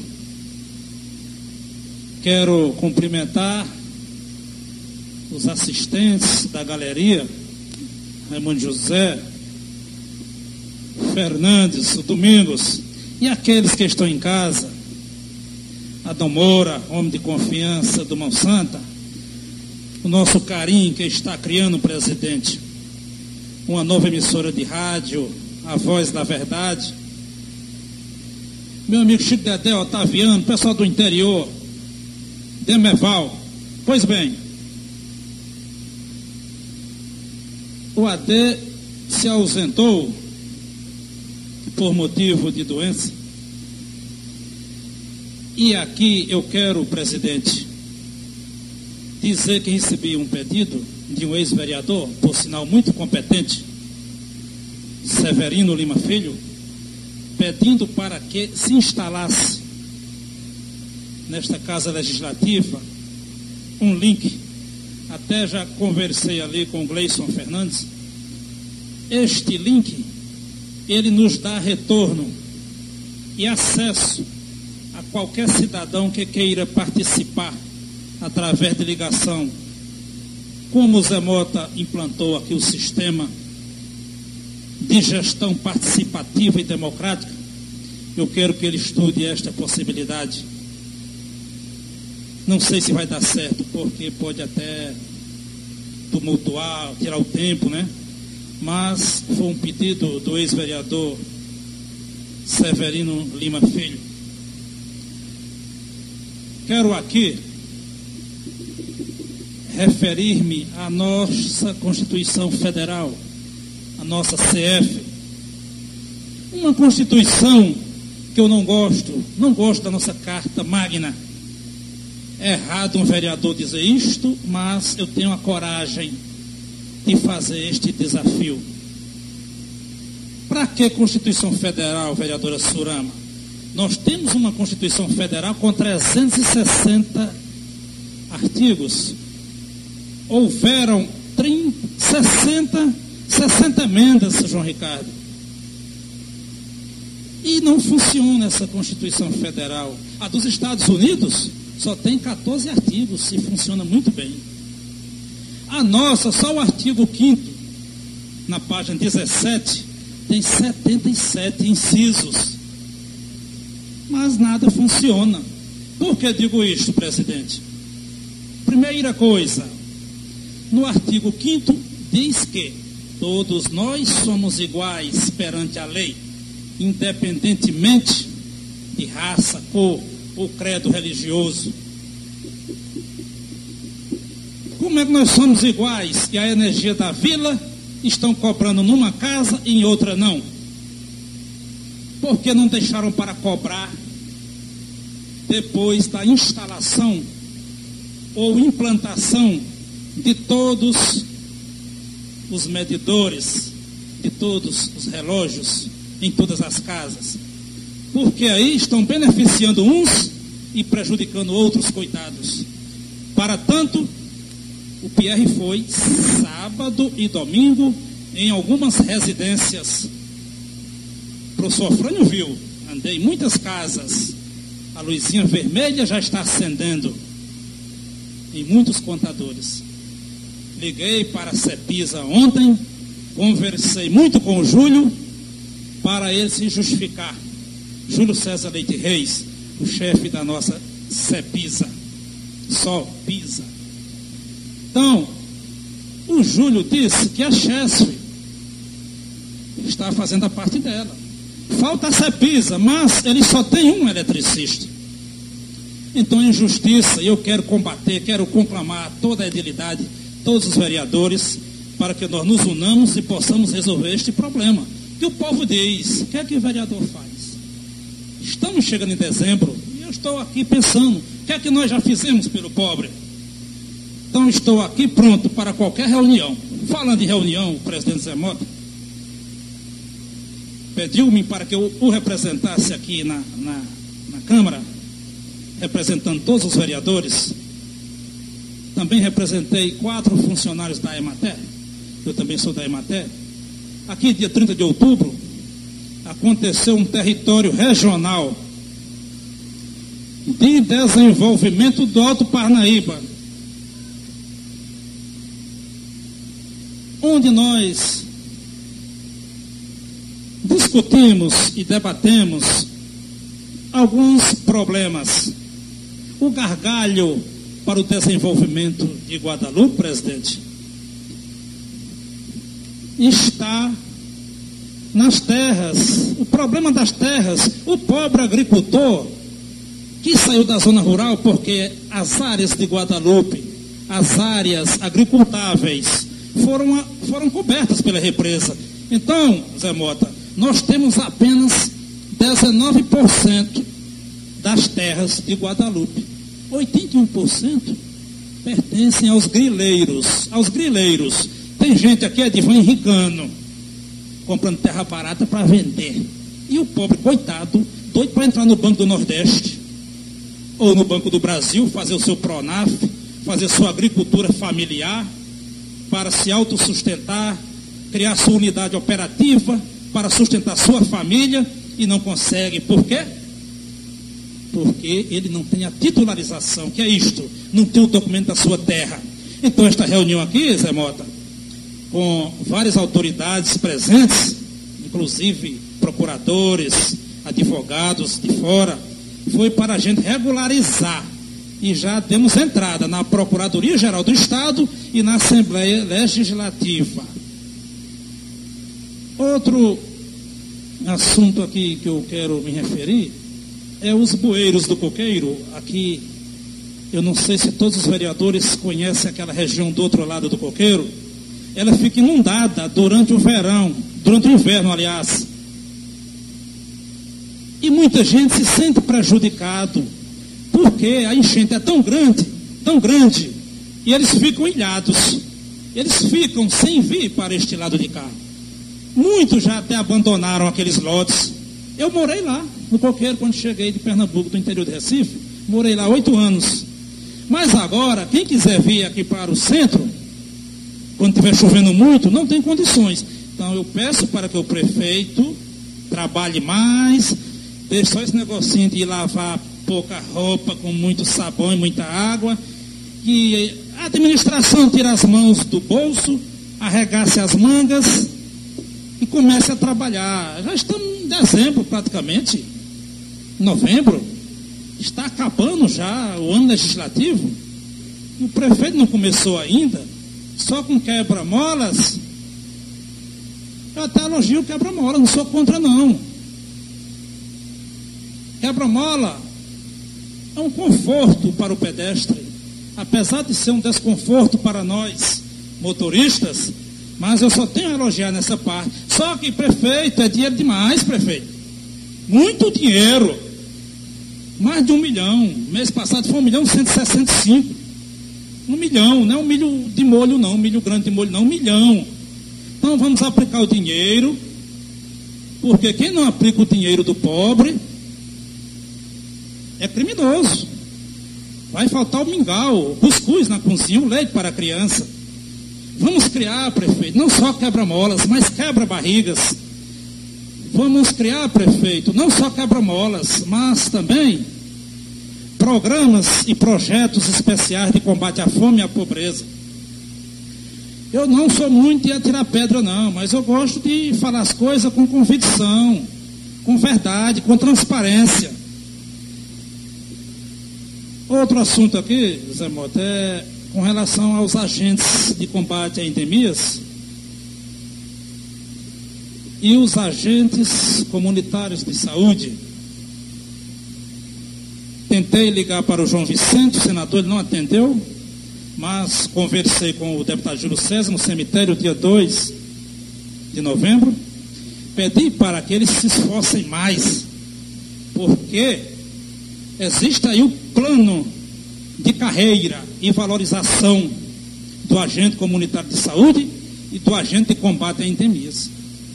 Quero cumprimentar os assistentes da galeria, Raimundo José, Fernandes, Domingos, e aqueles que estão em casa, Adão Moura, homem de confiança do Mão Santa, o nosso carinho que está criando, presidente, uma nova emissora de rádio, a Voz da Verdade, meu amigo Chico Dedé, Otaviano, pessoal do interior, Demeval. Pois bem, o A D se ausentou por motivo de doença. E aqui eu quero, presidente, dizer que recebi um pedido de um ex-vereador, por sinal muito competente, Severino Lima Filho, pedindo para que se instalasse nesta Casa Legislativa um link. Até já conversei ali com o Gleison Fernandes. Este link, ele nos dá retorno e acesso a qualquer cidadão que queira participar através de ligação. Como o Zé Mota implantou aqui o sistema de gestão participativa e democrática, eu quero que ele estude esta possibilidade. Não sei se vai dar certo, porque pode até tumultuar, tirar o tempo, né? Mas foi um pedido do ex-vereador Severino Lima Filho. Quero aqui referir-me à nossa Constituição Federal, a nossa C F. Uma Constituição que eu não gosto, não gosto da nossa Carta Magna. É errado um vereador dizer isto, mas eu tenho a coragem de fazer este desafio. Para que Constituição Federal, vereadora Surama? Nós temos uma Constituição Federal com trezentos e sessenta artigos. Houveram trinta, sessenta, sessenta emendas, João Ricardo. E não funciona essa Constituição Federal. A dos Estados Unidos só tem quatorze artigos e funciona muito bem. A nossa, só o artigo quinto, na página dezessete, tem setenta e sete incisos. Mas nada funciona. Por que digo isto, presidente? Primeira coisa, no artigo quinto diz que todos nós somos iguais perante a lei, independentemente de raça, cor ou credo religioso. Como é que nós somos iguais e a energia da vila estão cobrando numa casa e em outra não? Por que não deixaram para cobrar depois da instalação ou implantação de todos os medidores, de todos os relógios em todas as casas? Porque aí estão beneficiando uns e prejudicando outros, coitados. Para tanto, o P R foi sábado e domingo em algumas residências. O professor Frânio viu, andei em muitas casas, a luzinha vermelha já está acendendo em muitos contadores. Liguei para a CEPISA ontem, conversei muito com o Júlio, para ele se justificar. Júlio César Leite Reis, o chefe da nossa CEPISA, só PISA. Então, o Júlio disse que a Chesf está fazendo a parte dela. Falta a CEPISA, mas ele só tem um eletricista. Então, em justiça, eu quero combater, quero conclamar toda a edilidade, todos os vereadores, para que nós nos unamos e possamos resolver este problema. Que o povo diz, o que é que o vereador faz? Estamos chegando em dezembro e eu estou aqui pensando, o que é que nós já fizemos pelo pobre? Então estou aqui pronto para qualquer reunião. Falando em reunião, o presidente Zé Mota pediu-me para que eu o representasse aqui na, na, na Câmara, representando todos os vereadores. Também representei quatro funcionários da Emater, eu também sou da Emater. Aqui, dia trinta de outubro, aconteceu um território regional de desenvolvimento do Alto Parnaíba, onde nós discutimos e debatemos alguns problemas. O gargalho para o desenvolvimento de Guadalupe, presidente, está nas terras. O problema das terras, o pobre agricultor que saiu da zona rural, porque as áreas de Guadalupe, as áreas agricultáveis foram, foram cobertas pela represa. Então, Zé Mota, nós temos apenas dezenove por cento das terras de Guadalupe. oitenta e um por cento pertencem aos grileiros. Aos grileiros. Tem gente aqui, é de Van Henricano. comprando terra barata para vender. E o pobre, coitado, doido para entrar no Banco do Nordeste, ou no Banco do Brasil, fazer o seu Pronaf, fazer sua agricultura familiar, para se autossustentar, criar sua unidade operativa, para sustentar sua família, e não consegue. Por quê? Porque ele não tem a titularização, que é isto, não tem o documento da sua terra. Então, esta reunião aqui, Zé Mota, com várias autoridades presentes, inclusive procuradores, advogados de fora, foi para a gente regularizar. E já demos entrada na Procuradoria-Geral do Estado e na Assembleia Legislativa. Outro assunto aqui que eu quero me referir é os bueiros do coqueiro. Aqui, eu não sei se todos os vereadores conhecem aquela região do outro lado do coqueiro. Ela fica inundada durante o verão, durante o inverno, aliás. E muita gente se sente prejudicado, porque a enchente é tão grande, tão grande, e eles ficam ilhados. Eles ficam sem vir para este lado de cá. Muitos já até abandonaram aqueles lotes. Eu morei lá, no coqueiro, quando cheguei de Pernambuco, do interior de Recife. Morei lá oito anos. Mas agora, quem quiser vir aqui para o centro, quando estiver chovendo muito, não tem condições. Então eu peço para que o prefeito trabalhe mais, deixe só esse negocinho de lavar pouca roupa com muito sabão e muita água, que a administração tire as mãos do bolso, arregace as mangas e comece a trabalhar. Já estamos em dezembro praticamente, novembro, está acabando já o ano legislativo, o prefeito não começou ainda, só com quebra-molas. Eu até elogio o quebra-mola, não sou contra não. Quebra-mola é um conforto para o pedestre, apesar de ser um desconforto para nós, motoristas, mas eu só tenho a elogiar nessa parte. Só que, prefeito, é dinheiro demais, prefeito. Muito dinheiro. Mais de um milhão. Mês passado foi um milhão cento e sessenta e cinco. Um milhão, não é um milho de molho não, um milho grande de molho não, um milhão. Então vamos aplicar o dinheiro, porque quem não aplica o dinheiro do pobre é criminoso. Vai faltar o mingau, o cuscuz na cozinha, o leite para a criança. Vamos criar, prefeito, não só quebra-molas, mas quebra-barrigas. Vamos criar, prefeito, não só quebra-molas, mas também programas e projetos especiais de combate à fome e à pobreza. Eu não sou muito de atirar pedra, não, mas eu gosto de falar as coisas com convicção, com verdade, com transparência. Outro assunto aqui, Zé Mota, é com relação aos agentes de combate a endemias e os agentes comunitários de saúde. Tentei ligar para o João Vicente, o senador, ele não atendeu, mas conversei com o deputado Júlio César no cemitério dia dois de novembro, pedi para que eles se esforcem mais, porque existe aí o plano de carreira e valorização do agente comunitário de saúde e do agente de combate a endemias.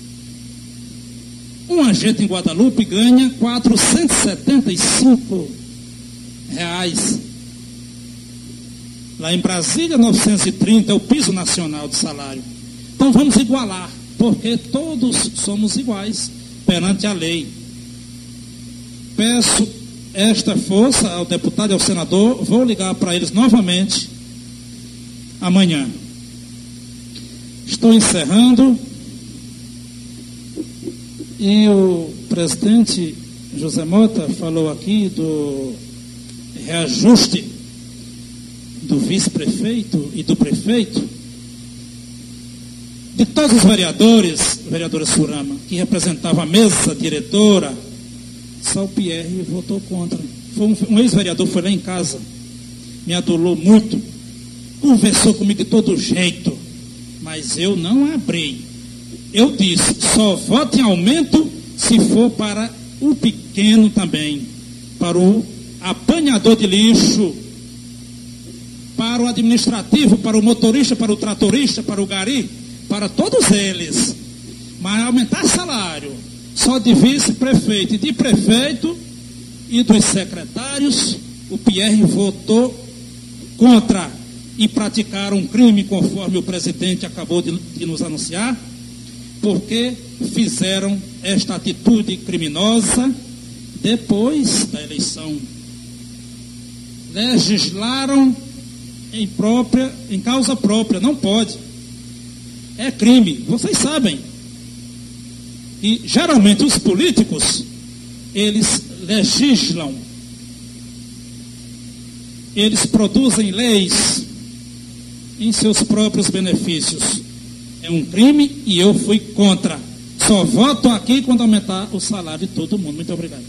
Um agente em Guadalupe ganha quatrocentos e setenta e cinco reais. Lá em Brasília, novecentos e trinta é o piso nacional de salário. Então vamos igualar, porque todos somos iguais perante a lei. Peço esta força ao deputado e ao senador, vou ligar para eles novamente amanhã. Estou encerrando e o presidente José Mota falou aqui do reajuste do vice-prefeito e do prefeito. De todos os vereadores, vereadora Surama, que representava a mesa diretora, só o Pierre votou contra. Foi um, um ex-vereador, foi lá em casa, me adulou muito, conversou comigo de todo jeito, mas eu não abri. Eu disse, só voto em aumento se for para o pequeno também, para o apanhador de lixo, para o administrativo, para o motorista, para o tratorista, para o gari, para todos eles. Mas aumentar salário só de vice-prefeito e de prefeito e dos secretários, o Pierre votou contra e praticaram um crime, conforme o presidente acabou de, de nos anunciar, porque fizeram esta atitude criminosa depois da eleição. Legislaram em, própria, em causa própria, não pode. É crime, vocês sabem. E geralmente os políticos, eles legislam, eles produzem leis em seus próprios benefícios. É um crime e eu fui contra. Só voto aqui quando aumentar o salário de todo mundo. Muito obrigado.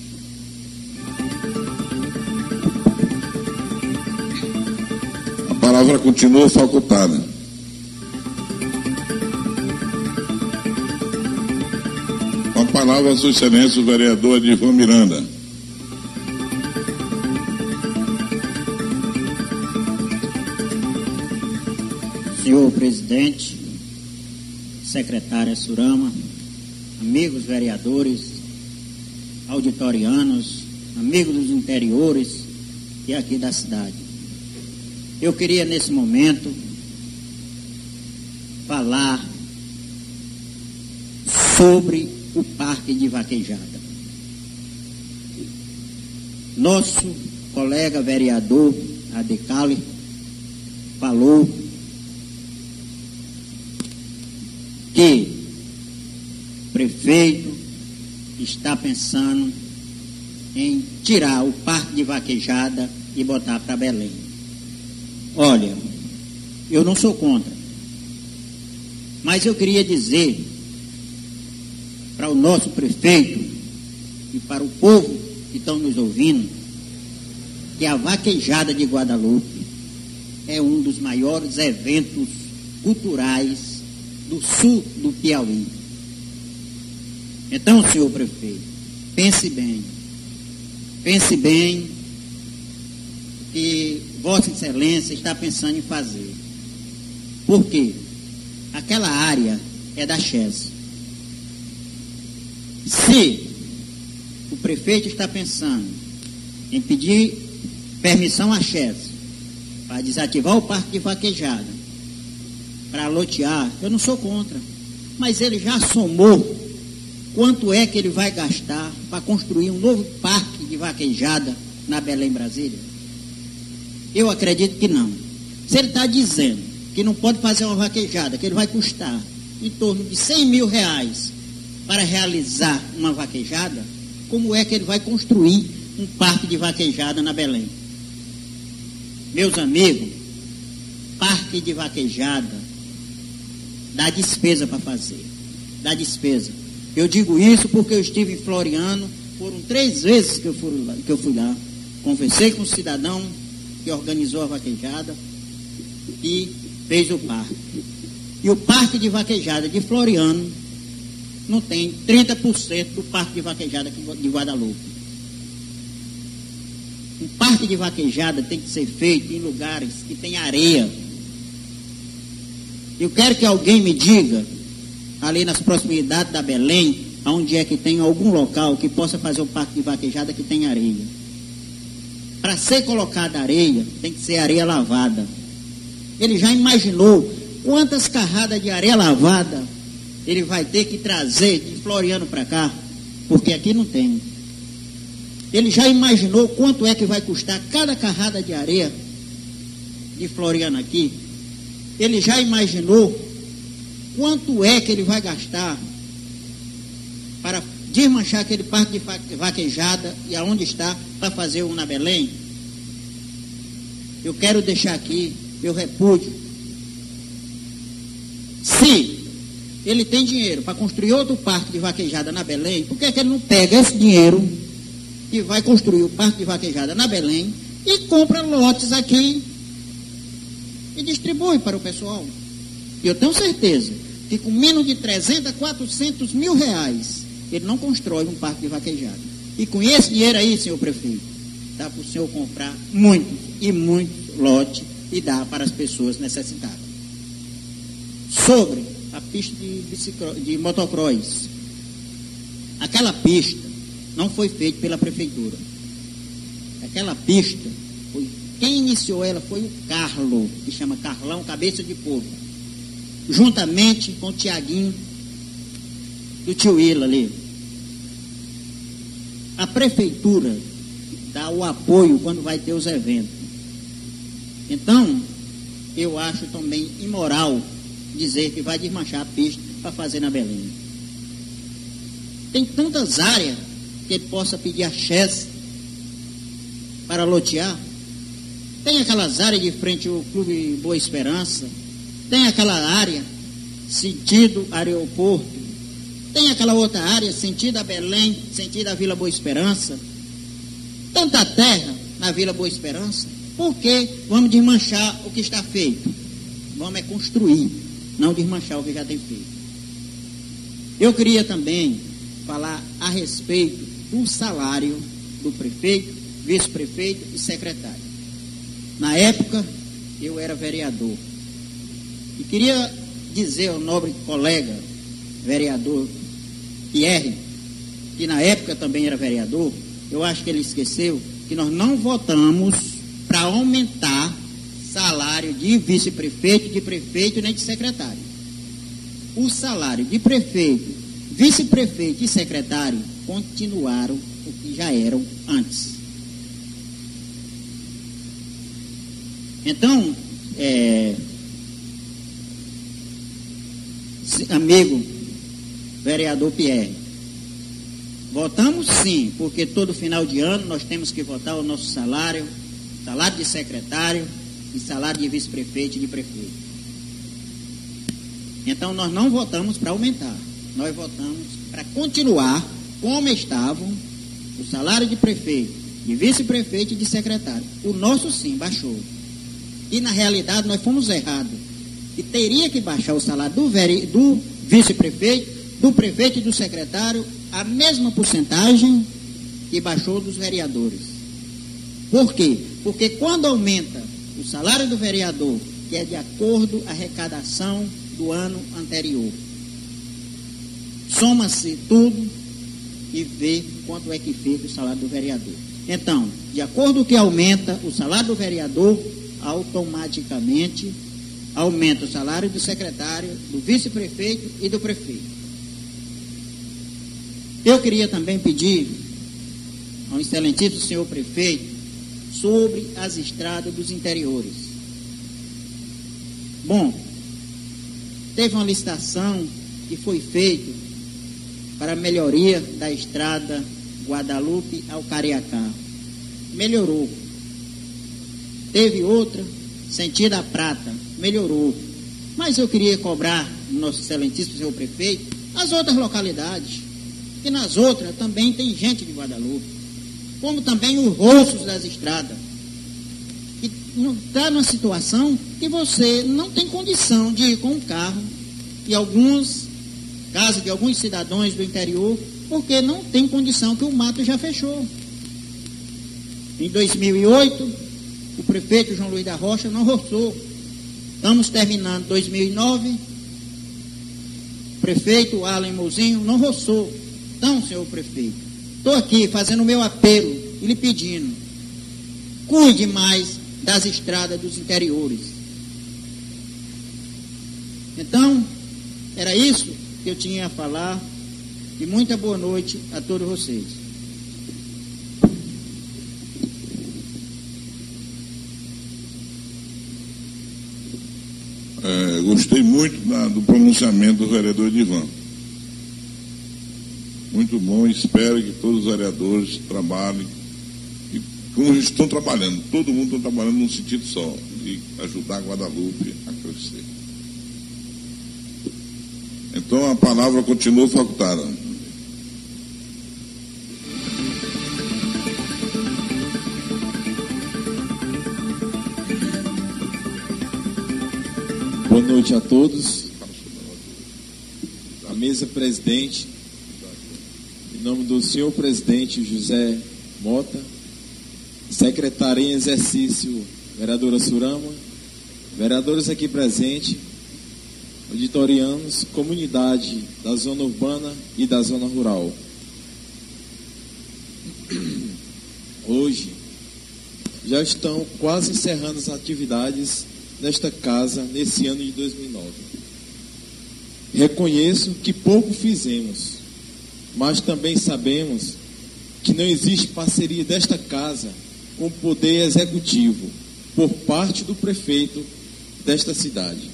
A palavra continua facultada. Com a palavra, Sua Excelência, o vereador Edivan Miranda. Senhor presidente, secretária Surama, amigos vereadores, auditorianos, amigos dos interiores e aqui da cidade. Eu queria nesse momento falar sobre o Parque de Vaquejada. Nosso colega vereador Adecali falou que o prefeito está pensando em tirar o Parque de Vaquejada e botar para Belém. Olha, eu não sou contra, mas eu queria dizer para o nosso prefeito e para o povo que estão nos ouvindo que a Vaquejada de Guadalupe é um dos maiores eventos culturais do sul do Piauí. Então, senhor prefeito, pense bem, pense bem o que Vossa Excelência está pensando em fazer. Por quê? Aquela área é da Chese. Se o prefeito está pensando em pedir permissão à Chese para desativar o Parque de Vaquejada, para lotear, eu não sou contra, mas ele já somou quanto é que ele vai gastar para construir um novo parque de vaquejada na Belém, Brasília? Eu acredito que não. Se ele está dizendo que não pode fazer uma vaquejada, que ele vai custar em torno de cem mil reais para realizar uma vaquejada, como é que ele vai construir um parque de vaquejada na Belém? Meus amigos, parque de vaquejada dá despesa para fazer, dá despesa. Eu digo isso porque eu estive em Floriano, foram três vezes que eu fui lá, que eu fui lá. Conversei com o cidadão que organizou a vaquejada e fez o parque. E o parque de vaquejada de Floriano não tem trinta por cento do parque de vaquejada de Guadalupe. Um parque de vaquejada tem que ser feito em lugares que tem areia. Eu quero que alguém me diga, ali nas proximidades da Belém, onde é que tem algum local que possa fazer um parque de vaquejada que tem areia. Para ser colocada areia, tem que ser areia lavada. Ele já imaginou quantas carradas de areia lavada ele vai ter que trazer de Floriano para cá? Porque aqui não tem. Ele já imaginou quanto é que vai custar cada carrada de areia de Floriano aqui? Ele já imaginou quanto é que ele vai gastar para desmanchar aquele parque de vaquejada e aonde está para fazer um na Belém? Eu quero deixar aqui meu repúdio. Se ele tem dinheiro para construir outro parque de vaquejada na Belém, por que é que ele não pega esse dinheiro e vai construir o parque de vaquejada na Belém e compra lotes aqui e distribui para o pessoal? E eu tenho certeza que com menos de trezentos, quatrocentos mil reais ele não constrói um parque de vaquejada. E com esse dinheiro aí, senhor prefeito, dá para o senhor comprar muitos e muitos lotes e dar para as pessoas necessitadas. Sobre a a pista de, bicicro, de motocross. Aquela pista não foi feita pela prefeitura. Aquela pista, foi, quem iniciou ela foi o Carlos, que chama Carlão Cabeça de Porco, juntamente com o Tiaguinho do Tio Ila ali. A prefeitura dá o apoio quando vai ter os eventos. Então, eu acho também imoral dizer que vai desmanchar a pista para fazer na Belém. Tem tantas áreas que ele possa pedir a Chess para lotear. Tem aquelas áreas de frente ao Clube Boa Esperança, tem aquela área sentido aeroporto, tem aquela outra área sentido a Belém, sentido a Vila Boa Esperança. Tanta terra na Vila Boa Esperança. Por que vamos desmanchar o que está feito? Vamos é construir, não desmanchar o que já tem feito. Eu queria também falar a respeito do salário do prefeito, vice-prefeito e secretário. Na época, eu era vereador. E queria dizer ao nobre colega, vereador Pierre, que na época também era vereador, eu acho que ele esqueceu que nós não votamos para aumentar salário de vice-prefeito, de prefeito nem de secretário. O salário de prefeito, vice-prefeito e secretário continuaram o que já eram antes. Então, é, amigo vereador Pierre, votamos sim, porque todo final de ano nós temos que votar o nosso salário, salário de secretário e salário de vice-prefeito e de prefeito. Então nós não votamos para aumentar, nós votamos para continuar como estavam o salário de prefeito, de vice-prefeito e de secretário. O nosso sim baixou. E na realidade nós fomos errados. E teria que baixar o salário do, do vice-prefeito, do prefeito e do secretário a mesma porcentagem que baixou dos vereadores. Por quê? Porque quando aumenta o salário do vereador, que é de acordo à arrecadação do ano anterior, soma-se tudo e vê quanto é que fica o salário do vereador. Então, de acordo com o que aumenta o salário do vereador, automaticamente aumenta o salário do secretário, do vice-prefeito e do prefeito. Eu queria também pedir ao excelentíssimo senhor prefeito sobre as estradas dos interiores. Bom, teve uma licitação que foi feita para a melhoria da estrada Guadalupe ao Cariacá. Melhorou. Teve outra, sentido a Prata, melhorou. Mas eu queria cobrar do nosso excelentíssimo senhor prefeito as outras localidades. E nas outras também tem gente de Guadalupe, como também os roços das estradas. E está numa situação que você não tem condição de ir com um carro, e alguns, casos de alguns cidadãos do interior, porque não tem condição, que o mato já fechou. Em dois mil e oito, o prefeito João Luiz da Rocha não roçou. Estamos terminando dois mil e nove, o prefeito Alan Mozinho não roçou. Então, senhor prefeito, estou aqui fazendo o meu apelo e lhe pedindo, cuide mais das estradas dos interiores. Então, era isso que eu tinha a falar, e muita boa noite a todos vocês. É, gostei muito da, do pronunciamento do vereador Edivan. Muito bom, espero que todos os vereadores trabalhem, e como eles estão trabalhando, todo mundo está trabalhando num sentido só, de ajudar a Guadalupe a crescer. Então a palavra continua facultada. Boa noite a todos. A mesa presidente, em nome do senhor presidente José Mota, secretária em exercício, vereadora Surama, vereadores aqui presentes, auditorianos, comunidade da zona urbana e da zona rural. Hoje, já estão quase encerrando as atividades nesta casa nesse ano de dois mil e nove. Reconheço que pouco fizemos, mas também sabemos que não existe parceria desta casa com o poder executivo por parte do prefeito desta cidade.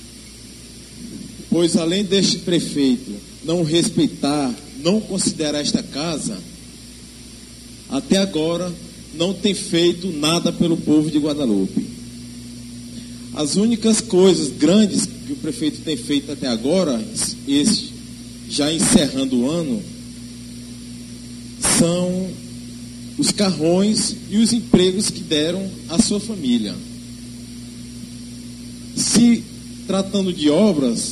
Pois além deste prefeito não respeitar, não considerar esta casa, até agora não tem feito nada pelo povo de Guadalupe. As únicas coisas grandes que o prefeito tem feito até agora, esse, já encerrando o ano, são os carrões e os empregos que deram à sua família. Se tratando de obras,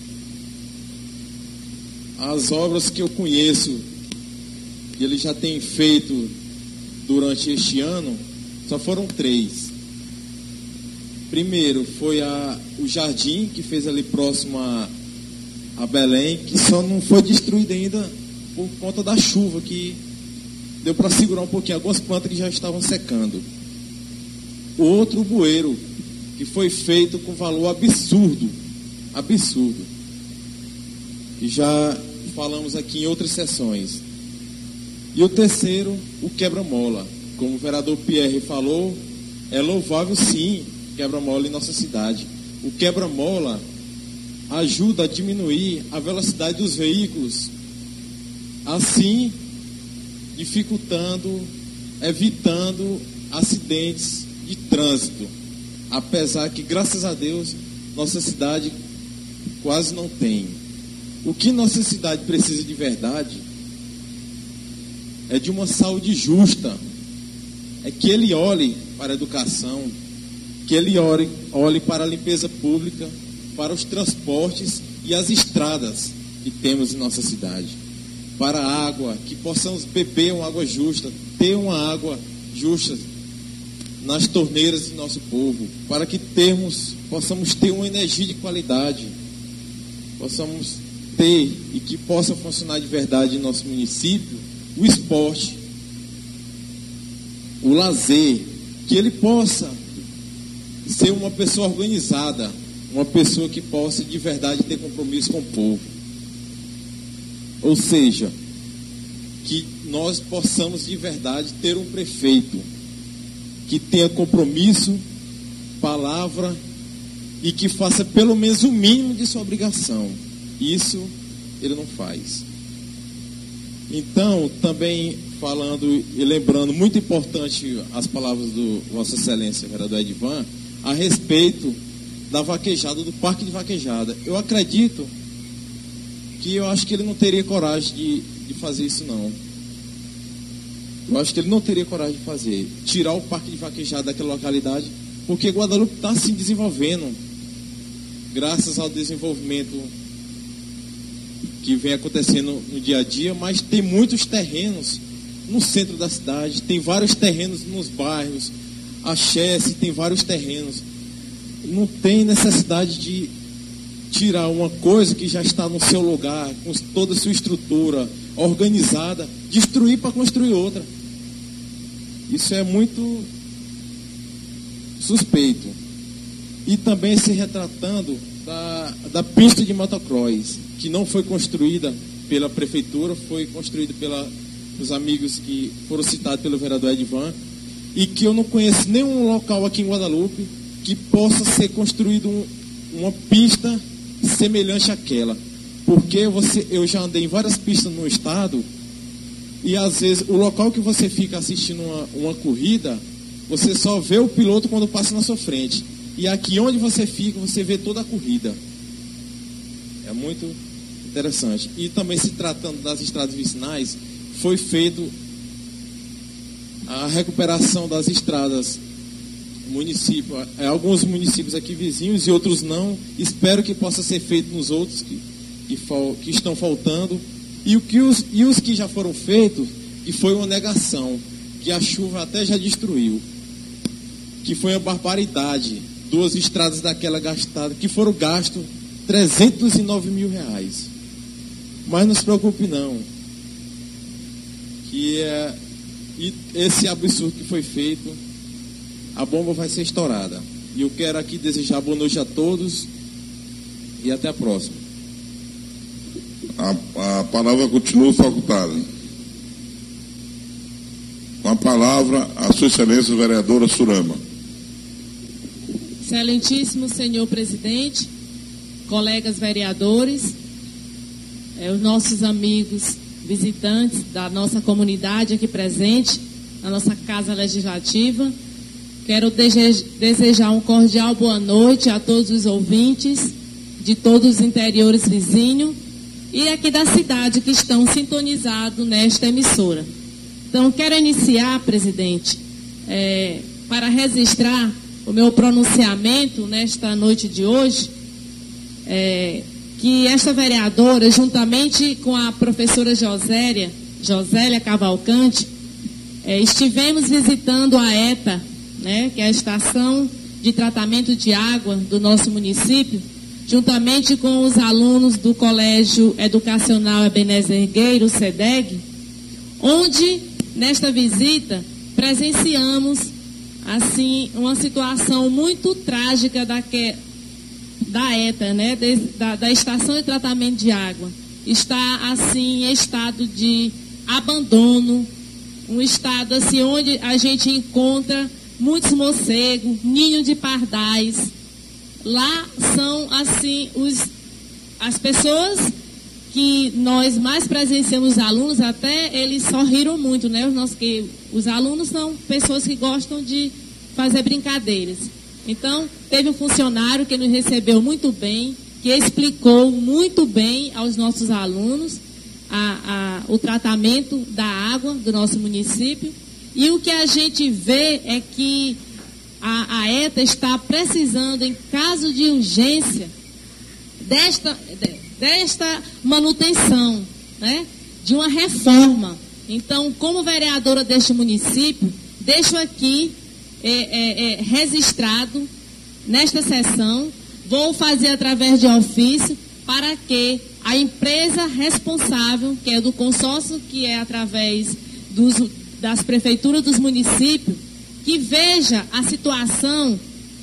as obras que eu conheço, que ele já tem feito durante este ano, só foram três. Primeiro foi a, o jardim, que fez ali próximo a, a Belém, que só não foi destruído ainda por conta da chuva, que deu para segurar um pouquinho algumas plantas que já estavam secando. O outro, o bueiro, que foi feito com valor absurdo, absurdo, que já falamos aqui em outras sessões. E o terceiro, o quebra-mola. Como o vereador Pierre falou, é louvável sim quebra-mola em nossa cidade. O quebra-mola ajuda a diminuir a velocidade dos veículos, assim dificultando, evitando acidentes de trânsito. Apesar que, graças a Deus, nossa cidade quase não tem. O que nossa cidade precisa de verdade é de uma saúde justa, é que ele olhe para a educação, que ele olhe, olhe para a limpeza pública, para os transportes e as estradas que temos em nossa cidade, para a água, que possamos beber uma água justa, ter uma água justa nas torneiras de nosso povo, para que termos, possamos ter uma energia de qualidade, possamos ter e que possa funcionar de verdade em nosso município o esporte, o lazer, que ele possa ser uma pessoa organizada, uma pessoa que possa de verdade ter compromisso com o povo. Ou seja, que nós possamos de verdade ter um prefeito que tenha compromisso, palavra e que faça pelo menos o mínimo de sua obrigação. Isso ele não faz. Então, também falando e lembrando, muito importante as palavras do Vossa Excelência, vereador Edivan, a respeito da vaquejada, do parque de vaquejada. Eu acredito que eu acho que ele não teria coragem de, de fazer isso, não. Eu acho que ele não teria coragem de fazer, tirar o parque de vaquejada daquela localidade, porque Guadalupe está se desenvolvendo, graças ao desenvolvimento que vem acontecendo no dia a dia, mas tem muitos terrenos no centro da cidade, tem vários terrenos nos bairros, a Chesse tem vários terrenos. Não tem necessidade de tirar uma coisa que já está no seu lugar, com toda a sua estrutura organizada, destruir para construir outra. Isso é muito suspeito. E também se retratando da, da pista de motocross, que não foi construída pela prefeitura, foi construída pelos amigos que foram citados pelo vereador Edivan, e que eu não conheço nenhum local aqui em Guadalupe que possa ser construído um, uma pista semelhante àquela. Porque você, eu já andei em várias pistas no estado, e às vezes o local que você fica assistindo uma, uma corrida, você só vê o piloto quando passa na sua frente. E aqui onde você fica, você vê toda a corrida. É muito interessante. E também, se tratando das estradas vicinais, foi feito a recuperação das estradas município, é, alguns municípios aqui vizinhos e outros não. Espero que possa ser feito nos outros que, que, fal, que estão faltando. E, o que os, e os que já foram feitos, que foi uma negação, que a chuva até já destruiu, que foi uma barbaridade. Duas estradas daquela gastadas, que foram gastos trezentos e nove mil reais. Mas não se preocupe não, que é, esse absurdo que foi feito, a bomba vai ser estourada. E eu quero aqui desejar boa noite a todos e até a próxima. A, a palavra continua facultada. Com a palavra, a sua excelência vereadora Surama. Excelentíssimo senhor presidente, colegas vereadores, é, os nossos amigos visitantes da nossa comunidade aqui presente, na nossa Casa Legislativa, quero dese- desejar um cordial boa noite a todos os ouvintes de todos os interiores vizinhos e aqui da cidade que estão sintonizados nesta emissora. Então, quero iniciar, presidente, é, para registrar o meu pronunciamento nesta noite de hoje, é, que esta vereadora, juntamente com a professora Josélia, Josélia Cavalcante, é, estivemos visitando a ETA, né, que é a Estação de Tratamento de Água do nosso município, juntamente com os alunos do Colégio Educacional Ebenezer Gueiro, SEDEG, onde, nesta visita, presenciamos assim, uma situação muito trágica da, que, da ETA, né, de, da, da Estação de Tratamento de Água. Está, assim, em estado de abandono, um estado, assim, onde a gente encontra muitos morcegos, ninho de pardais. Lá são, assim, os, as pessoas que nós mais presenciamos, os alunos, até eles sorriram muito, né? Os, nossos, que, os alunos são pessoas que gostam de fazer brincadeiras. Então, teve um funcionário que nos recebeu muito bem, que explicou muito bem aos nossos alunos a, a, o tratamento da água do nosso município. E o que a gente vê é que a, a ETA está precisando, em caso de urgência, desta... desta manutenção, né, de uma reforma. Então, como vereadora deste município, deixo aqui é, é, é, registrado nesta sessão, vou fazer através de ofício para que a empresa responsável, que é do consórcio, que é através dos, das prefeituras dos municípios, que veja a situação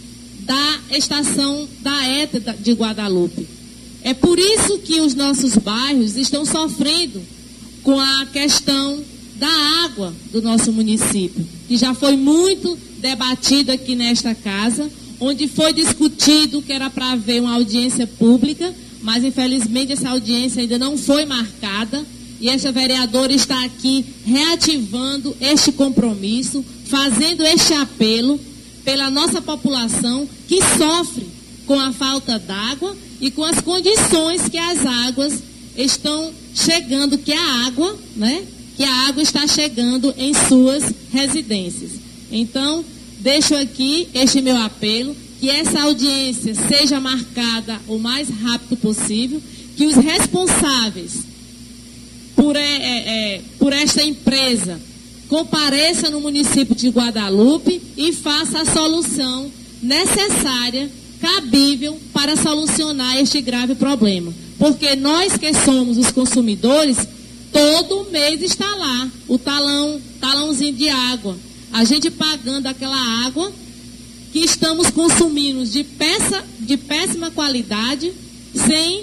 da estação da ETA de Guadalupe. É por isso que os nossos bairros estão sofrendo com a questão da água do nosso município, que já foi muito debatido aqui nesta casa, onde foi discutido que era para haver uma audiência pública, mas infelizmente essa audiência ainda não foi marcada, e essa vereadora está aqui reativando este compromisso, fazendo este apelo pela nossa população que sofre com a falta d'água e com as condições que as águas estão chegando, que a água, né, que a água está chegando em suas residências. Então, deixo aqui este meu apelo, que essa audiência seja marcada o mais rápido possível, que os responsáveis por, é, é, por esta empresa compareçam no município de Guadalupe e faça a solução necessária, cabível para solucionar este grave problema. Porque nós que somos os consumidores, todo mês está lá o talão, talãozinho de água. A gente pagando aquela água que estamos consumindo de, peça, de péssima qualidade, sem,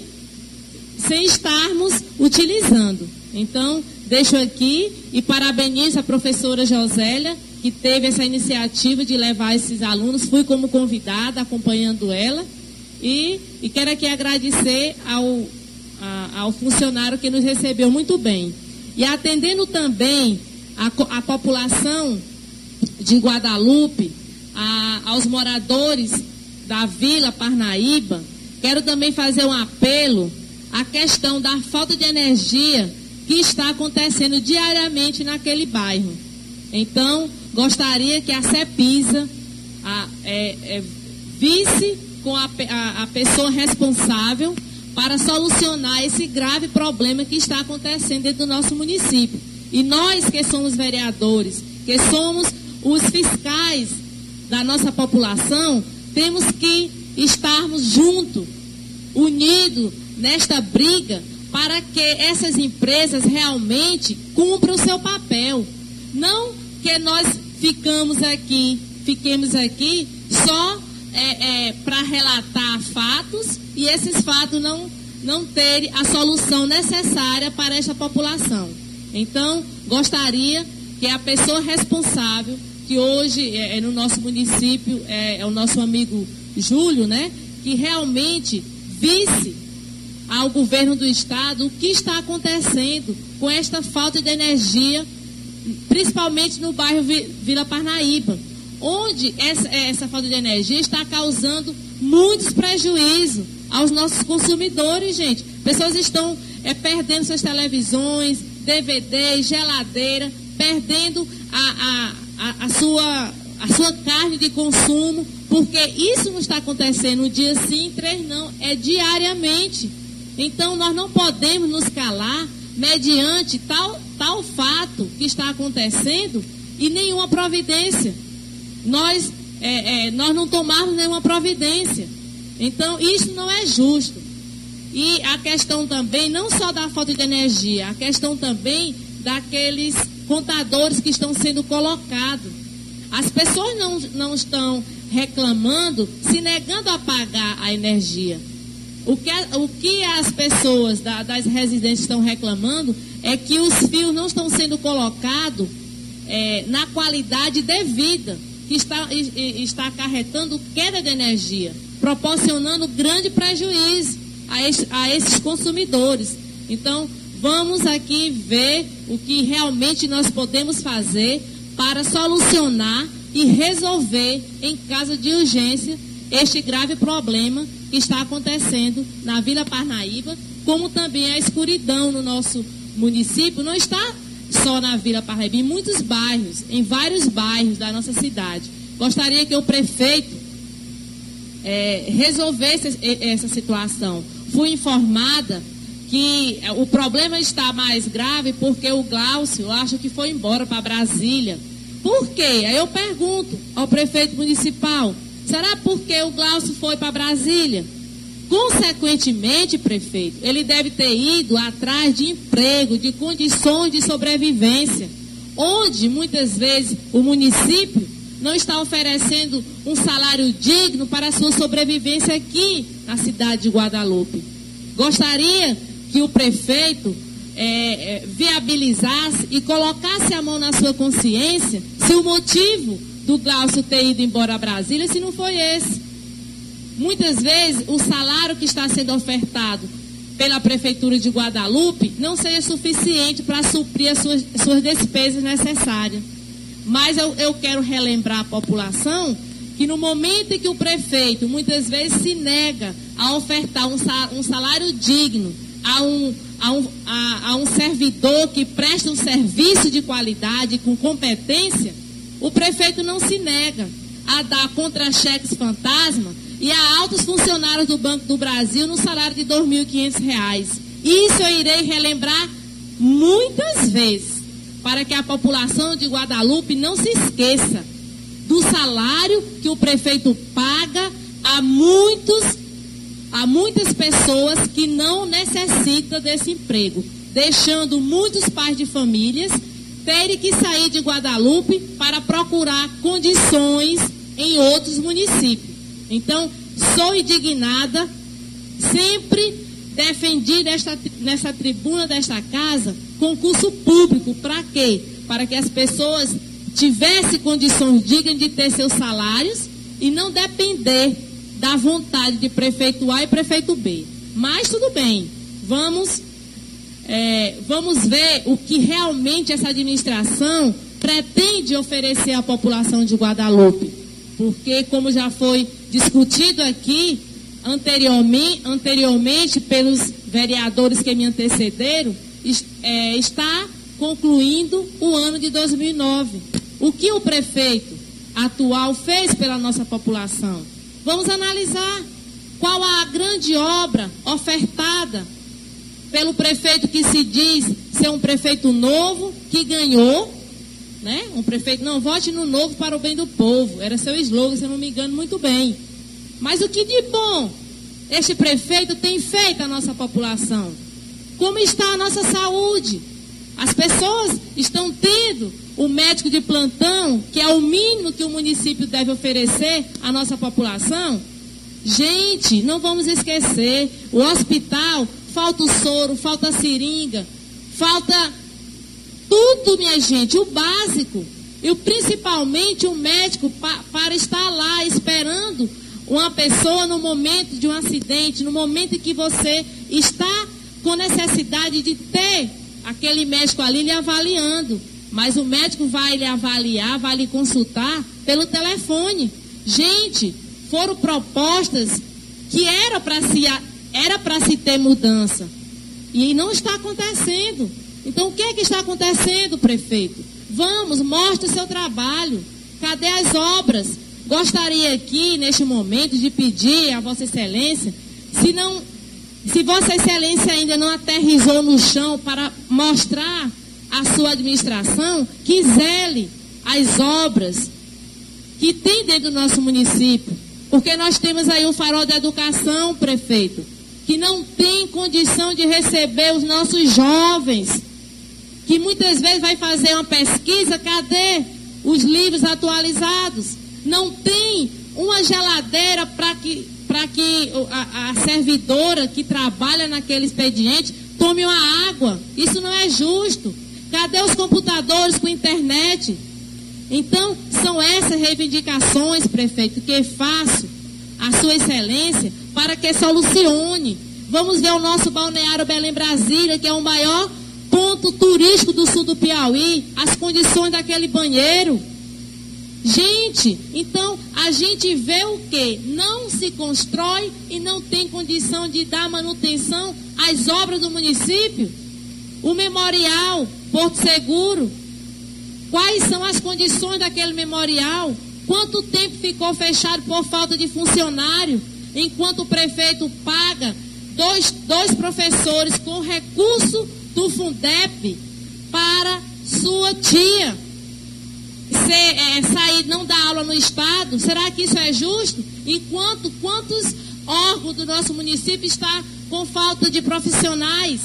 sem estarmos utilizando. Então, deixo aqui e parabenizo a professora Josélia, que teve essa iniciativa de levar esses alunos. Fui como convidada, acompanhando ela. E, e quero aqui agradecer ao, a, ao funcionário que nos recebeu muito bem. E atendendo também a, a população de Guadalupe, a, aos moradores da Vila Parnaíba, quero também fazer um apelo à questão da falta de energia que está acontecendo diariamente naquele bairro. Então, gostaria que a CEPISA a, é, é, visse com a, a, a pessoa responsável para solucionar esse grave problema que está acontecendo dentro do nosso município. E nós que somos vereadores, que somos os fiscais da nossa população, temos que estarmos juntos unido nesta briga para que essas empresas realmente cumpram o seu papel. Não que nós ficamos aqui, fiquemos aqui só é, é, para relatar fatos e esses fatos não, não terem a solução necessária para esta população. Então, gostaria que a pessoa responsável, que hoje é, é no nosso município, é, é o nosso amigo Júlio, né, que realmente visse ao governo do estado o que está acontecendo com esta falta de energia, principalmente no bairro Vila Parnaíba, onde essa, essa falta de energia está causando muitos prejuízos aos nossos consumidores, gente. Pessoas estão é, perdendo suas televisões, D V Ds, geladeira, perdendo a, a, a, a, sua, a sua carne de consumo, porque isso não está acontecendo um dia sim, três não, é diariamente. Então nós não podemos nos calar mediante tal, tal fato que está acontecendo e nenhuma providência. Nós, é, é, nós não tomarmos nenhuma providência. Então isso não é justo. E a questão também, não só da falta de energia, a questão também daqueles contadores que estão sendo colocados. As pessoas não, não estão reclamando, se negando a pagar a energia. O que, o que as pessoas da, das residências estão reclamando é que os fios não estão sendo colocados é, na qualidade devida, que está, está acarretando queda de energia, proporcionando grande prejuízo a, este, a esses consumidores. Então, vamos aqui ver o que realmente nós podemos fazer para solucionar e resolver em caso de urgência este grave problema que está acontecendo na Vila Parnaíba, como também a escuridão no nosso município não está só na Vila Parnaíba, em muitos bairros, em vários bairros da nossa cidade. Gostaria que o prefeito é, resolvesse essa situação. Fui informada que o problema está mais grave porque o Glaucio, eu acho que foi embora para Brasília. Por quê? Aí eu pergunto ao prefeito municipal, será porque o Glaucio foi para Brasília? Consequentemente, prefeito, ele deve ter ido atrás de emprego, de condições de sobrevivência, onde muitas vezes o município não está oferecendo um salário digno para a sua sobrevivência aqui na cidade de Guadalupe. Gostaria que o prefeito é, é, viabilizasse e colocasse a mão na sua consciência se o motivo do Glaucio ter ido embora a Brasília, se não foi esse. Muitas vezes o salário que está sendo ofertado pela Prefeitura de Guadalupe não seja suficiente para suprir as suas, suas despesas necessárias. Mas eu, eu quero relembrar a população que no momento em que o prefeito muitas vezes se nega a ofertar um, um salário digno a um, a, um, a, a um servidor que presta um serviço de qualidade com competência, o prefeito não se nega a dar contra-cheques fantasma e a altos funcionários do Banco do Brasil no salário de dois mil e quinhentos reais. Isso eu irei relembrar muitas vezes, para que a população de Guadalupe não se esqueça do salário que o prefeito paga a muitos, a muitas pessoas que não necessitam desse emprego, deixando muitos pais de famílias terem que sair de Guadalupe para procurar condições em outros municípios. Então, sou indignada, sempre defendi nesta, nessa tribuna desta casa concurso público. Para quê? Para que as pessoas tivessem condições dignas de ter seus salários e não depender da vontade de prefeito A e prefeito B. Mas tudo bem, vamos, é, vamos ver o que realmente essa administração pretende oferecer à população de Guadalupe. Porque, como já foi discutido aqui anteriormente, anteriormente pelos vereadores que me antecederam, é, está concluindo o ano de dois mil e nove. O que o prefeito atual fez pela nossa população? Vamos analisar qual a grande obra ofertada pelo prefeito que se diz ser um prefeito novo, que ganhou, né? Um prefeito, não, vote no novo para o bem do povo. Era seu slogan, se eu não me engano, muito bem. Mas o que de bom este prefeito tem feito à nossa população? Como está a nossa saúde? As pessoas estão tendo o médico de plantão, que é o mínimo que o município deve oferecer à nossa população? Gente, não vamos esquecer, o hospital, falta o soro, falta a seringa, falta tudo, minha gente, o básico. E principalmente o médico pa, para estar lá esperando uma pessoa no momento de um acidente, no momento em que você está com necessidade de ter aquele médico ali lhe avaliando. Mas o médico vai lhe avaliar, vai lhe consultar pelo telefone. Gente, foram propostas que era para se, era para se ter mudança. E não está acontecendo. Então, o que é que está acontecendo, prefeito? Vamos, mostre o seu trabalho. Cadê as obras? Gostaria aqui, neste momento, de pedir a Vossa Excelência, se não, se Vossa Excelência ainda não aterrissou no chão para mostrar à sua administração, que zele as obras que tem dentro do nosso município. Porque nós temos aí o farol da educação, prefeito, que não tem condição de receber os nossos jovens, que muitas vezes vai fazer uma pesquisa, cadê os livros atualizados? Não tem uma geladeira para que, para que a, a servidora que trabalha naquele expediente tome uma água. Isso não é justo. Cadê os computadores com internet? Então, são essas reivindicações, prefeito, que faço à sua excelência para que solucione. Vamos ver o nosso balneário Belém Brasília, que é o maior ponto turístico do sul do Piauí, as condições daquele banheiro. Gente, então a gente vê o quê? Não se constrói e não tem condição de dar manutenção às obras do município. O memorial Porto Seguro, quais são as condições daquele memorial? Quanto tempo ficou fechado por falta de funcionário, enquanto o prefeito paga dois, dois professores com recurso do Fundep para sua tia ser, é, sair, não dar aula no estado? Será que isso é justo? Enquanto quantos órgãos do nosso município estão com falta de profissionais?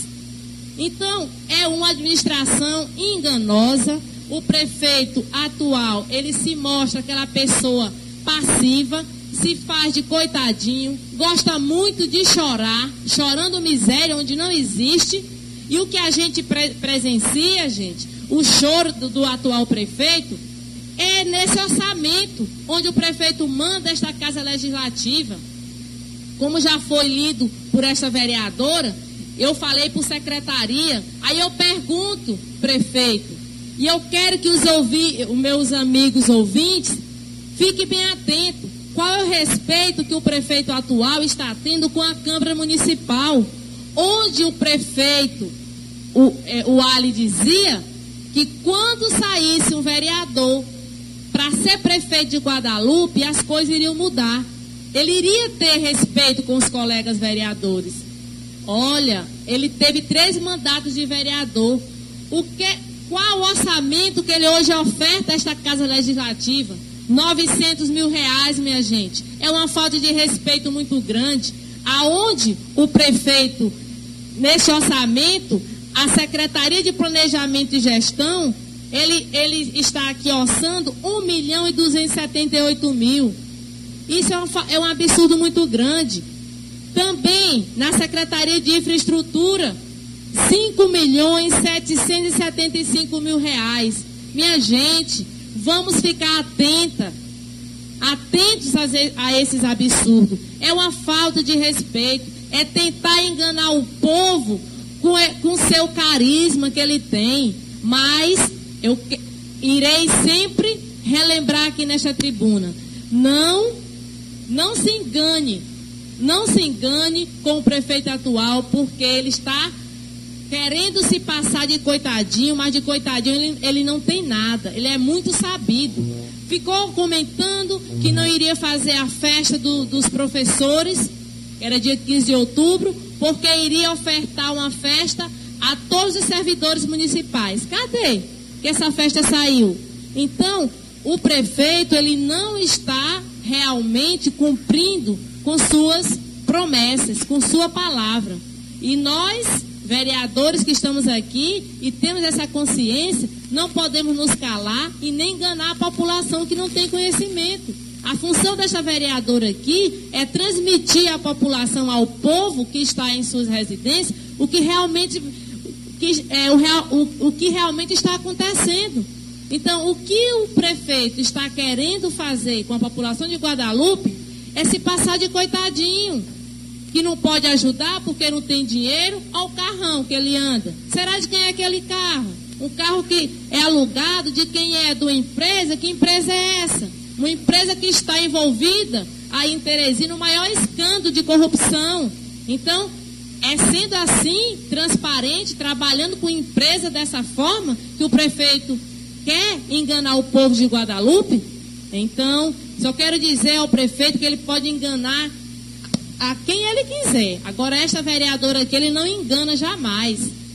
Então, é uma administração enganosa. O prefeito atual, ele se mostra aquela pessoa passiva, se faz de coitadinho, gosta muito de chorar, chorando miséria onde não existe. E o que a gente pre presencia, gente, o choro do, do atual prefeito, é nesse orçamento, onde o prefeito manda esta Casa Legislativa. Como já foi lido por esta vereadora, eu falei por secretaria, aí eu pergunto, prefeito, e eu quero que os, ouvi os meus amigos ouvintes fiquem bem atentos. Qual é o respeito que o prefeito atual está tendo com a Câmara Municipal? Onde o prefeito, o, é, o Ali dizia que quando saísse um vereador para ser prefeito de Guadalupe, as coisas iriam mudar. Ele iria ter respeito com os colegas vereadores. Olha, ele teve três mandatos de vereador. O que, qual o orçamento que ele hoje oferta a esta Casa Legislativa? novecentos mil reais, minha gente. É uma falta de respeito muito grande. Aonde o prefeito, nesse orçamento, a Secretaria de Planejamento e Gestão, ele, ele está aqui orçando um milhão e duzentos e setenta e oito mil. Isso é um, é um absurdo muito grande. Também, na Secretaria de Infraestrutura, cinco milhões setecentos e setenta e cinco mil reais. Minha gente, vamos ficar atenta, atentos a, a esses absurdos. É uma falta de respeito, é tentar enganar o povo com, com seu carisma que ele tem. Mas eu que, irei sempre relembrar aqui nesta tribuna, não, não se engane, não se engane com o prefeito atual, porque ele está querendo se passar de coitadinho, mas de coitadinho ele, ele não tem nada, ele é muito sabido. Ficou comentando que não iria fazer a festa do, dos professores, que era dia quinze de outubro, porque iria ofertar uma festa a todos os servidores municipais. Cadê que essa festa saiu? Então, o prefeito, ele não está realmente cumprindo com suas promessas, com sua palavra. E nós, vereadores que estamos aqui e temos essa consciência, não podemos nos calar e nem enganar a população que não tem conhecimento. A função desta vereadora aqui é transmitir à população, ao povo que está em suas residências, o que realmente, que, é, o, real, o, o que realmente está acontecendo. Então, o que o prefeito está querendo fazer com a população de Guadalupe é se passar de coitadinho, que não pode ajudar porque não tem dinheiro, ao carrão que ele anda. Será de quem é aquele carro? Um carro que é alugado de quem é de uma empresa. Que empresa é essa? Uma empresa que está envolvida aí em Teresina no maior escândalo de corrupção. Então, é sendo assim, transparente, trabalhando com empresa dessa forma, que o prefeito quer enganar o povo de Guadalupe? Então, só quero dizer ao prefeito que ele pode enganar a quem ele quiser. Agora, esta vereadora aqui, ele não engana jamais.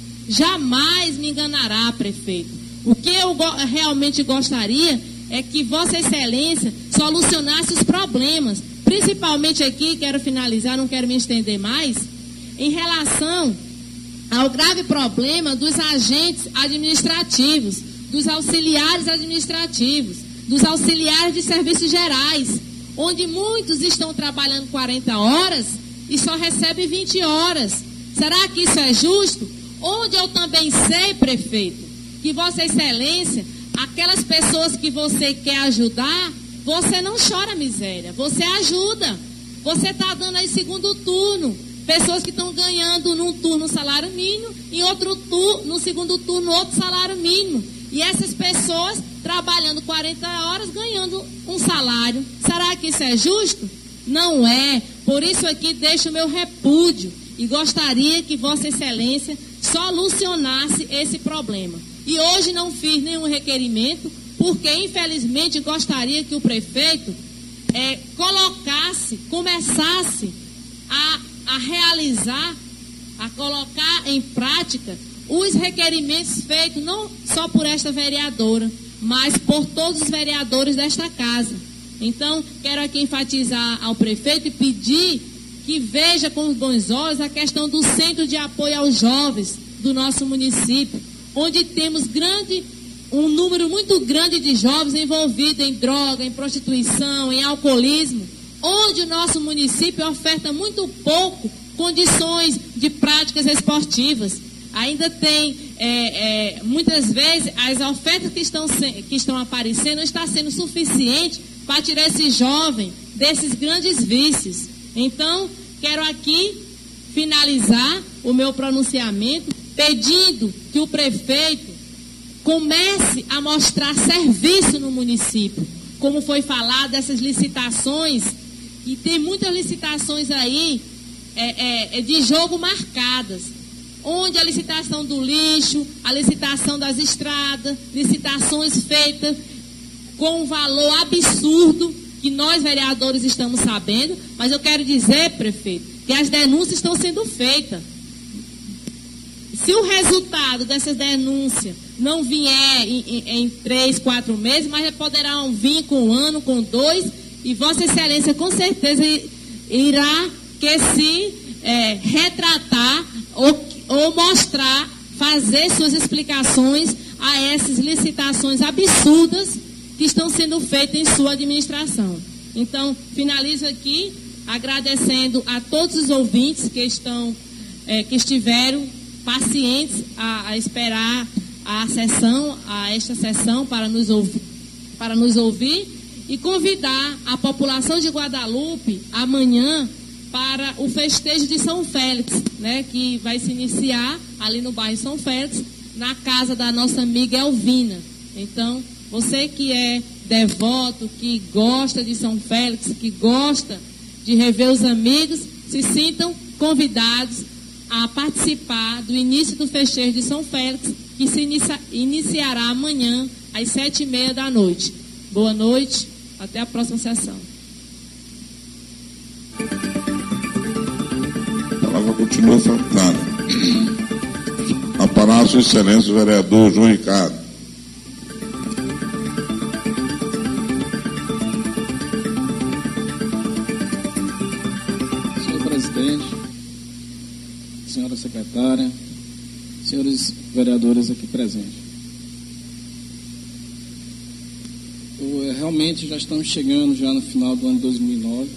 Jamais me enganará, prefeito. O que eu go- realmente gostaria é que Vossa Excelência solucionasse os problemas. Principalmente aqui, quero finalizar, não quero me estender mais, em relação ao grave problema dos agentes administrativos, dos auxiliares administrativos, dos auxiliares de serviços gerais, onde muitos estão trabalhando quarenta horas e só recebem vinte horas. Será que isso é justo? Onde eu também sei, prefeito, que Vossa Excelência, aquelas pessoas que você quer ajudar, você não chora miséria, você ajuda. Você está dando aí segundo turno, pessoas que estão ganhando num turno salário mínimo, em outro turno, no segundo turno, outro salário mínimo. E essas pessoas trabalhando quarenta horas, ganhando um salário. Será que isso é justo? Não é. Por isso aqui deixo o meu repúdio e gostaria que Vossa Excelência solucionasse esse problema. E hoje não fiz nenhum requerimento, porque infelizmente gostaria que o prefeito é, colocasse, começasse a, a realizar, a colocar em prática os requerimentos feitos não só por esta vereadora, mas por todos os vereadores desta casa. Então, quero aqui enfatizar ao prefeito e pedir que veja com os bons olhos a questão do Centro de Apoio aos Jovens do nosso município, onde temos grande, um número muito grande de jovens envolvidos em droga, em prostituição, em alcoolismo, onde o nosso município oferta muito pouco condições de práticas esportivas. Ainda tem, é, é, muitas vezes, as ofertas que estão, se, que estão aparecendo não está sendo suficiente para tirar esse jovem desses grandes vícios. Então, quero aqui finalizar o meu pronunciamento pedindo que o prefeito comece a mostrar serviço no município. Como foi falado, essas licitações, e tem muitas licitações aí é, é, de jogo marcadas, onde a licitação do lixo, a licitação das estradas, licitações feitas com um valor absurdo, que nós vereadores estamos sabendo, mas eu quero dizer, prefeito, que as denúncias estão sendo feitas. Se o resultado dessas denúncias não vier em, em, em três, quatro meses, mas poderão vir com um ano, com dois, e Vossa Excelência com certeza irá que se é, retratar ou, ou mostrar, fazer suas explicações a essas licitações absurdas que estão sendo feitas em sua administração. Então, finalizo aqui agradecendo a todos os ouvintes que estão, é, que estiveram pacientes a, a esperar a sessão, a esta sessão para nos ouvir, para nos ouvir e convidar a população de Guadalupe amanhã para o festejo de São Félix, né, que vai se iniciar ali no bairro São Félix, na casa da nossa amiga Elvina. Então, você que é devoto, que gosta de São Félix, que gosta de rever os amigos, se sintam convidados a participar do início do festejo de São Félix, que se inicia, iniciará amanhã às sete e meia da noite. Boa noite, até a próxima sessão. A palavra continua facultada. A palavra, Sua Excelência, o vereador João Ricardo. Senhor presidente, secretária, senhores vereadores aqui presentes. Eu, realmente já estamos chegando já no final do ano de dois mil e nove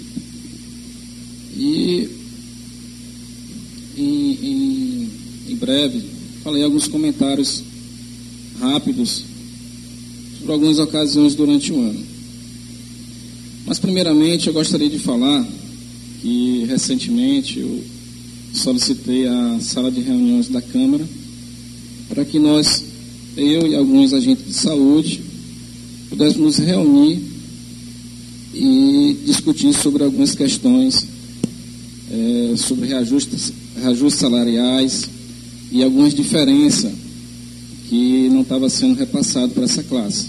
e em, em, em breve falei alguns comentários rápidos sobre algumas ocasiões durante o ano. Mas primeiramente eu gostaria de falar que recentemente eu solicitei a sala de reuniões da Câmara para que nós, eu e alguns agentes de saúde, pudéssemos nos reunir e discutir sobre algumas questões, é, sobre reajustes, reajustes salariais e algumas diferenças que não estava sendo repassado para essa classe.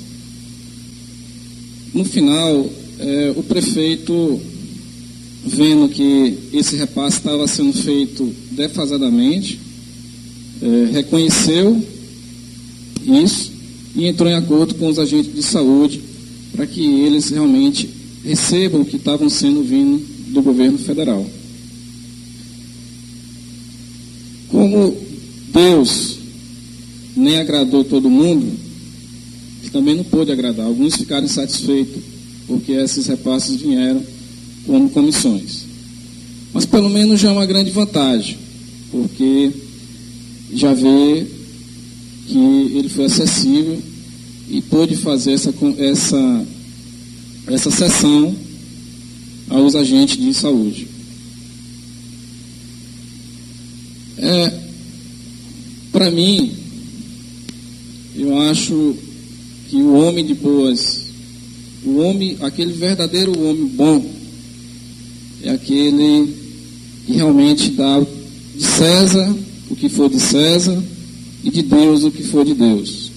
No final, é, o prefeito, vendo que esse repasse estava sendo feito defasadamente, é, reconheceu isso e entrou em acordo com os agentes de saúde para que eles realmente recebam o que estavam sendo vindo do governo federal. Como Deus nem agradou todo mundo, que também não pôde agradar, alguns ficaram insatisfeitos porque esses repasses vieram como comissões. Mas pelo menos já é uma grande vantagem, porque já vê que ele foi acessível e pôde fazer essa, essa, essa sessão aos agentes de saúde. É, para mim, eu acho que o homem de boas, o homem, aquele verdadeiro homem bom, é aquele que realmente dá de César o que for de César e de Deus o que for de Deus.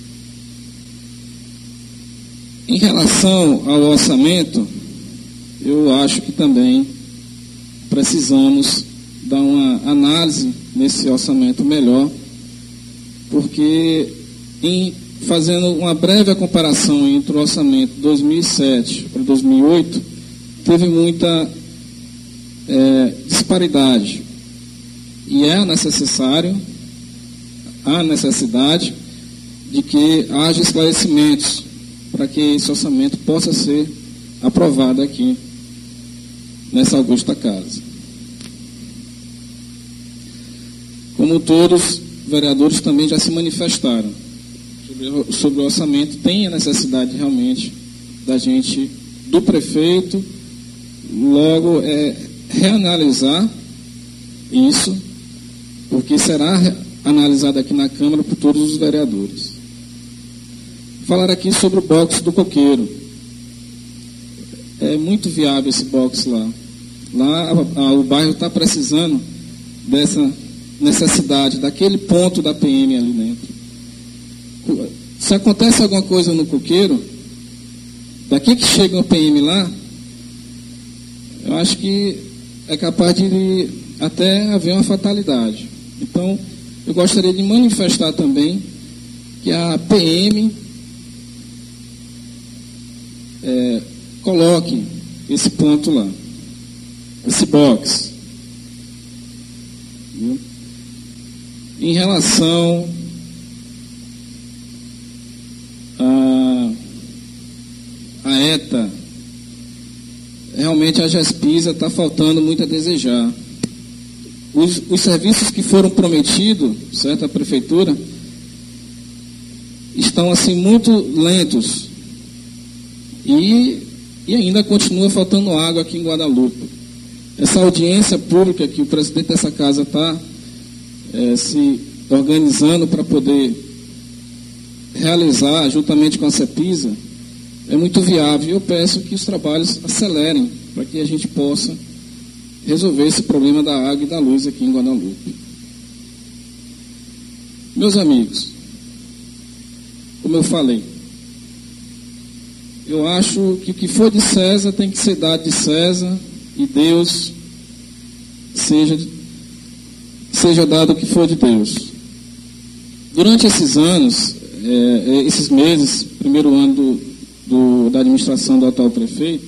Em relação ao orçamento, eu acho que também precisamos dar uma análise nesse orçamento melhor, porque em fazendo uma breve comparação entre o orçamento de dois mil e sete para dois mil e oito, teve muita é, disparidade. E é necessário, há necessidade de que haja esclarecimentos para que esse orçamento possa ser aprovado aqui nessa augusta casa. Como todos os vereadores também já se manifestaram sobre, sobre o orçamento, tem a necessidade realmente da gente, do prefeito, logo é, reanalisar isso, porque será analisado aqui na Câmara por todos os vereadores. Falar aqui sobre o box do Coqueiro. É muito viável esse box lá. Lá a, a, o bairro está precisando dessa necessidade, daquele ponto da P M ali dentro. Se acontece alguma coisa no Coqueiro, daqui que chega o P M lá, eu acho que é capaz de até haver uma fatalidade. Então, eu gostaria de manifestar também que a P M é, coloque esse ponto lá, esse box. Viu? Em relação a, a ETA, realmente a GESPISA está faltando muito a desejar. Os, os serviços que foram prometidos, certo, à prefeitura, estão assim muito lentos e, e ainda continua faltando água aqui em Guadalupe. Essa audiência pública que o presidente dessa casa está é, se organizando para poder realizar juntamente com a CEPISA é muito viável. Eu peço que os trabalhos acelerem para que a gente possa resolver esse problema da água e da luz aqui em Guadalupe. Meus amigos, como eu falei, eu acho que o que for de César tem que ser dado de César e Deus seja, seja dado o que for de Deus. Durante esses anos, é, esses meses, primeiro ano do, do, da administração do atual prefeito,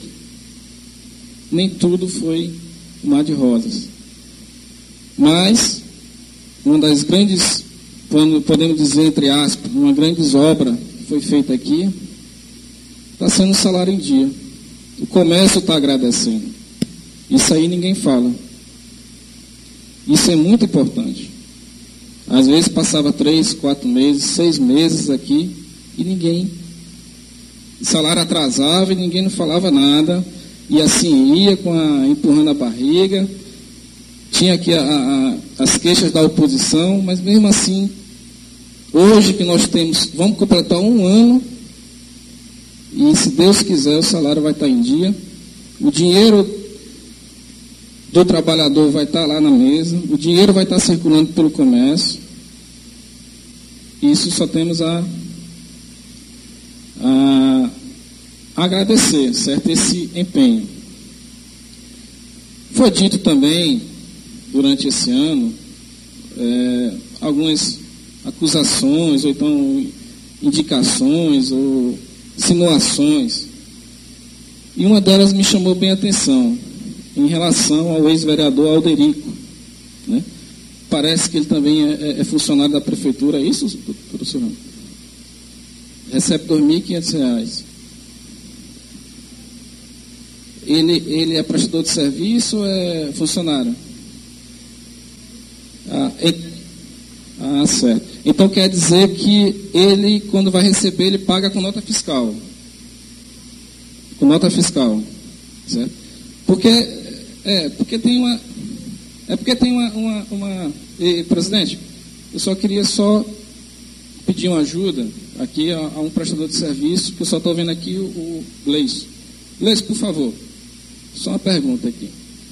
nem tudo foi mar de rosas. Mas uma das grandes, podemos dizer entre aspas, uma grande obra que foi feita aqui, está sendo o salário em dia. O comércio está agradecendo. Isso aí ninguém fala. Isso é muito importante. Às vezes passava três, quatro meses, seis meses aqui e ninguém. O salário atrasava e ninguém não falava nada. E assim ia com a, empurrando a barriga. Tinha aqui a, a, as queixas da oposição, mas mesmo assim, hoje que nós temos, vamos completar um ano, e se Deus quiser o salário vai estar em dia, o dinheiro do trabalhador vai estar lá na mesa, o dinheiro vai estar circulando pelo comércio. Isso só temos a, a agradecer, certo? Esse empenho. Foi dito também, durante esse ano, é, algumas acusações, ou então indicações, ou insinuações. E uma delas me chamou bem a atenção, em relação ao ex-vereador Alderico, né? Parece que ele também é, é funcionário da prefeitura, é isso, professor? Recebe dois mil e quinhentos reais. Ele, ele é prestador de serviço ou é funcionário? Ah, e, ah, certo. Então quer dizer que ele, quando vai receber, ele paga com nota fiscal. Com nota fiscal. Certo? Porque, é, porque tem uma. É porque tem uma. uma, uma e, presidente, eu só queria só pedir uma ajuda aqui a, a um prestador de serviço, que eu só estou vendo aqui o, o Gleison. Gleison, por favor. Só uma pergunta aqui.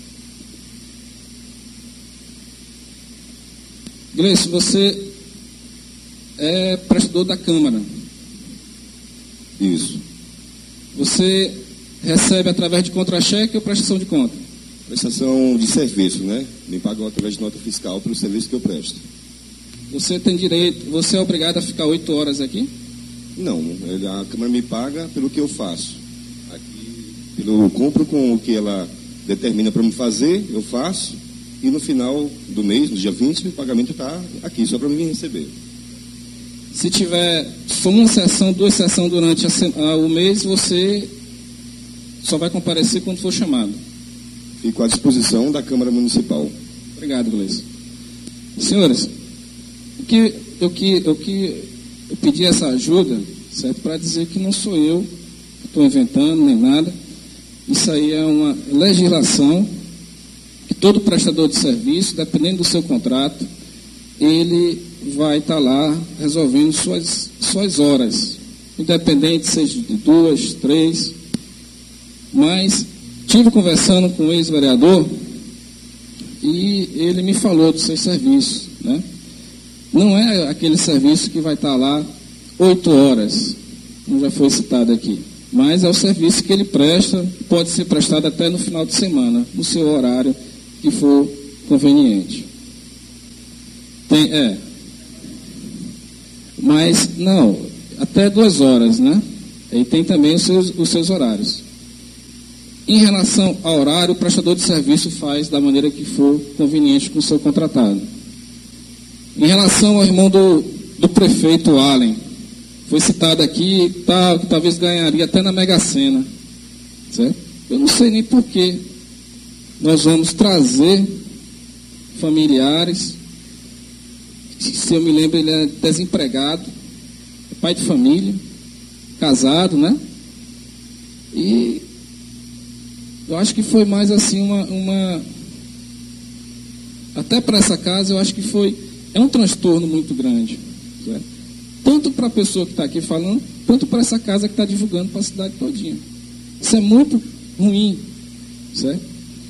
Gleison, você é prestador da Câmara. Isso. Você recebe através de contra-cheque ou prestação de conta? Prestação de serviço, né? Me pagam através de nota fiscal pelo serviço que eu presto. Você tem direito, você é obrigado a ficar oito horas aqui? Não, a Câmara me paga pelo que eu faço. Aqui, eu cumpro com o que ela determina para me fazer, eu faço, e no final do mês, no dia vinte, o pagamento está aqui, só para mim receber. Se tiver só uma sessão, duas sessões durante a, a, o mês, você só vai comparecer quando for chamado. Fico à disposição da Câmara Municipal. Obrigado, Gleison. Senhores, o que eu, que, eu, que, eu pedi essa ajuda, certo, para dizer que não sou eu que estou inventando nem nada. Isso aí é uma legislação que todo prestador de serviço, dependendo do seu contrato, ele vai estar tá lá resolvendo suas, suas horas, independente seja de duas, três. Mas estive conversando com o ex-vereador e ele me falou dos seus serviços, né? Não é aquele serviço que vai estar tá lá oito horas, como já foi citado aqui, mas é o serviço que ele presta, pode ser prestado até no final de semana, no seu horário que for conveniente. Tem, é. Mas, não, até duas horas, né? E tem também os seus, os seus horários. Em relação ao horário, o prestador de serviço faz da maneira que for conveniente com o seu contratado. Em relação ao irmão do, do prefeito Allen, foi citado aqui tal, que talvez ganharia até na Mega Sena. Certo? Eu não sei nem por que nós vamos trazer familiares. Se eu me lembro, ele é desempregado, é pai de família, casado, né? E eu acho que foi mais assim uma... uma até para essa casa, eu acho que foi... É um transtorno muito grande. Certo? Tanto para a pessoa que está aqui falando, tanto para essa casa que está divulgando para a cidade todinha. Isso é muito ruim, certo?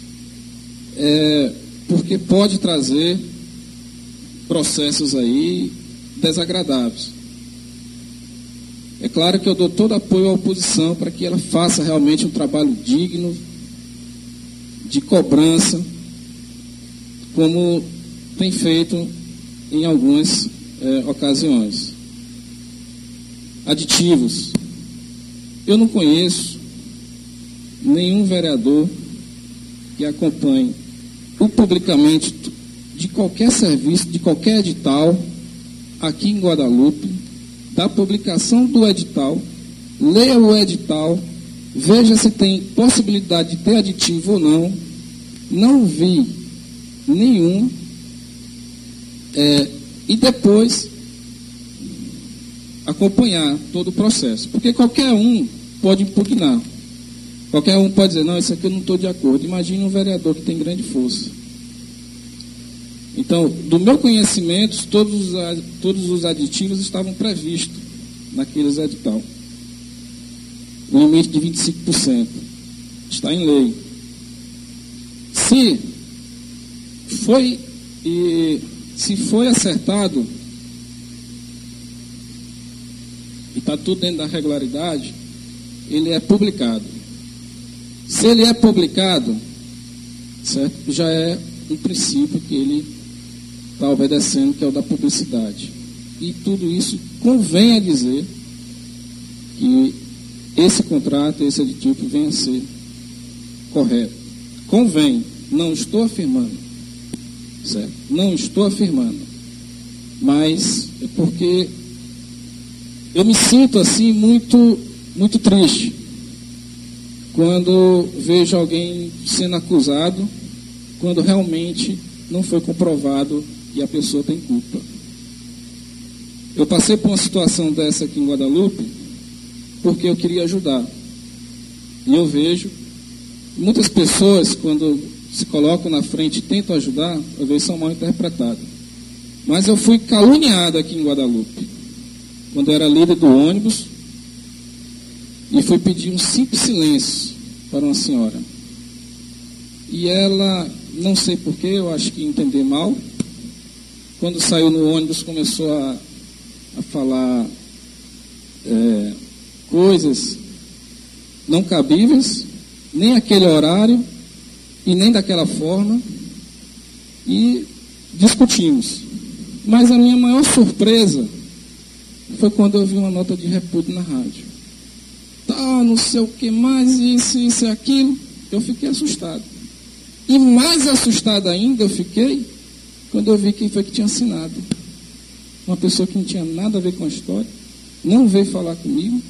É, porque pode trazer processos aí desagradáveis. É claro que eu dou todo apoio à oposição para que ela faça realmente um trabalho digno, de cobrança, como tem feito em algumas é, ocasiões. Aditivos. Eu não conheço nenhum vereador que acompanhe o publicamente de qualquer serviço, de qualquer edital, aqui em Guadalupe, da publicação do edital, leia o edital, veja se tem possibilidade de ter aditivo ou não. Não vi nenhum. É, e depois acompanhar todo o processo. Porque qualquer um pode impugnar. Qualquer um pode dizer, não, isso aqui eu não estou de acordo. Imagine um vereador que tem grande força. Então, do meu conhecimento, todos os, todos os aditivos estavam previstos naqueles edital. O limite de vinte e cinco por cento está em lei. Se foi, e, se foi acertado e está tudo dentro da regularidade, ele é publicado. Se ele é publicado, certo? Já é um princípio que ele está obedecendo, que é o da publicidade. E tudo isso convém a dizer que esse contrato, esse aditivo venha a ser correto. Convém, não estou afirmando, certo? Não estou afirmando, mas é porque eu me sinto assim muito, muito triste quando vejo alguém sendo acusado, quando realmente não foi comprovado e a pessoa tem culpa. Eu passei por uma situação dessa aqui em Guadalupe porque eu queria ajudar. E eu vejo muitas pessoas, quando se colocam na frente e tentam ajudar, às vezes são mal interpretadas. Mas eu fui caluniado aqui em Guadalupe, quando eu era líder do ônibus, e fui pedir um simples silêncio para uma senhora. E ela, não sei porquê, eu acho que entendeu mal, quando saiu no ônibus começou a, a falar é, coisas não cabíveis, nem aquele horário, e nem daquela forma, e discutimos. Mas a minha maior surpresa foi quando eu vi uma nota de repúdio na rádio. Tá, não sei o que mais, isso, isso e aquilo. Eu fiquei assustado. E mais assustado ainda eu fiquei quando eu vi quem foi que tinha assinado. Uma pessoa que não tinha nada a ver com a história, não veio falar comigo,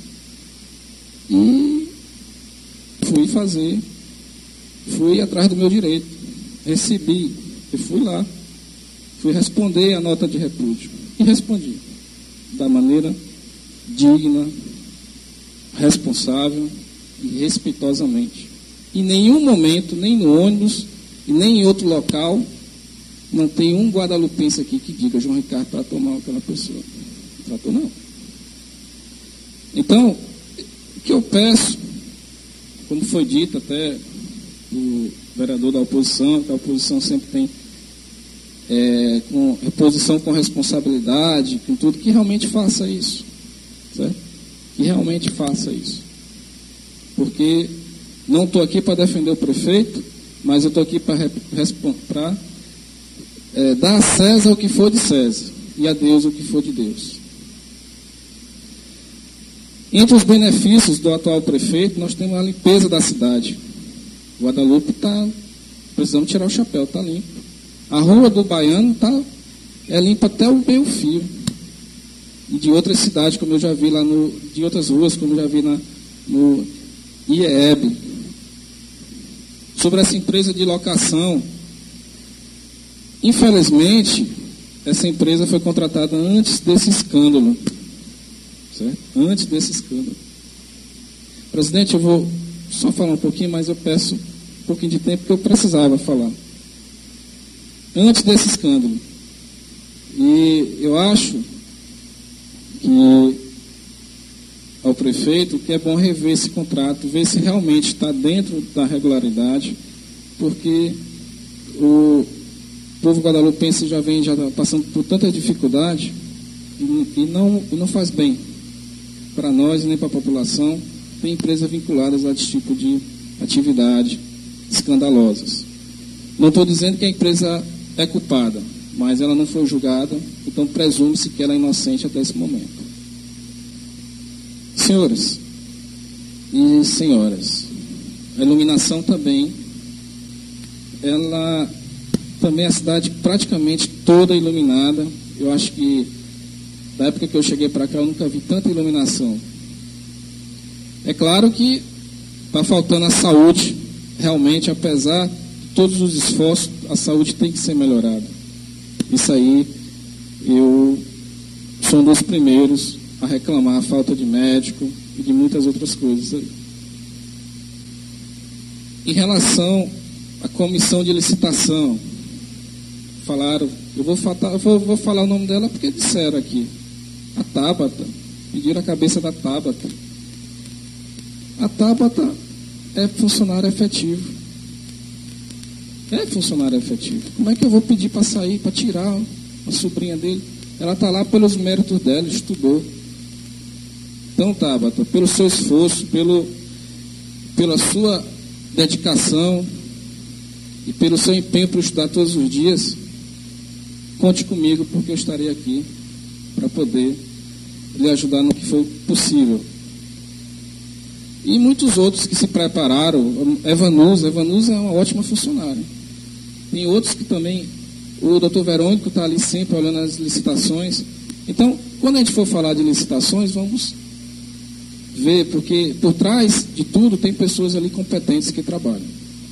e fui fazer, fui atrás do meu direito, recebi, eu fui lá, fui responder a nota de repúdio, e respondi, da maneira digna, responsável e respeitosamente. Em nenhum momento, nem no ônibus, e nem em outro local, não tem um guadalupense aqui que diga, João Ricardo tratou mal aquela pessoa. Não tratou não. Então, o que eu peço, como foi dito até do vereador da oposição, que a oposição sempre tem é, com oposição com responsabilidade, com tudo, que realmente faça isso. Certo? Que realmente faça isso. Porque não estou aqui para defender o prefeito, mas eu estou aqui para é, dar a César o que for de César e a Deus o que for de Deus. Entre os benefícios do atual prefeito, nós temos a limpeza da cidade. Guadalupe está precisando tirar o chapéu, está limpo. A rua do Baiano tá, é limpa até o meio fio. E de outras cidades, como eu já vi lá no, de outras ruas, como eu já vi na, no I E E B. Sobre essa empresa de locação, infelizmente, essa empresa foi contratada antes desse escândalo. Certo? Antes desse escândalo. Presidente, eu vou só falar um pouquinho, mas eu peço um pouquinho de tempo, porque eu precisava falar. Antes desse escândalo. E eu acho que ao prefeito que é bom rever esse contrato, ver se realmente está dentro da regularidade, porque o povo guadalupense já vem já passando por tanta dificuldade e, e, não, e não faz bem para nós nem para a população. Tem empresas vinculadas a esse tipo de atividade escandalosas. Não estou dizendo que a empresa é culpada, mas ela não foi julgada, então presume-se que ela é inocente até esse momento. Senhores e senhoras, a iluminação também, ela também a cidade praticamente toda iluminada. Eu acho que, da época que eu cheguei para cá, eu nunca vi tanta iluminação. É claro que está faltando a saúde, realmente, apesar de todos os esforços, a saúde tem que ser melhorada. Isso aí, eu sou um dos primeiros a reclamar a falta de médico e de muitas outras coisas aí. Em relação à comissão de licitação, falaram, eu vou, falar, eu vou, vou falar o nome dela porque disseram aqui, a Tabata, pediram a cabeça da Tabata. A Tabata é funcionário efetivo. É funcionário efetivo. Como é que eu vou pedir para sair, para tirar a sobrinha dele? Ela está lá pelos méritos dela, estudou. Então, Tabata, pelo seu esforço, pelo, pela sua dedicação e pelo seu empenho para estudar todos os dias, conte comigo, porque eu estarei aqui para poder lhe ajudar no que for possível. E muitos outros que se prepararam, Evanusa, Evanusa é uma ótima funcionária. Tem outros que também, o doutor Verônico está ali sempre olhando as licitações. Então, quando a gente for falar de licitações, vamos ver, porque por trás de tudo tem pessoas ali competentes que trabalham.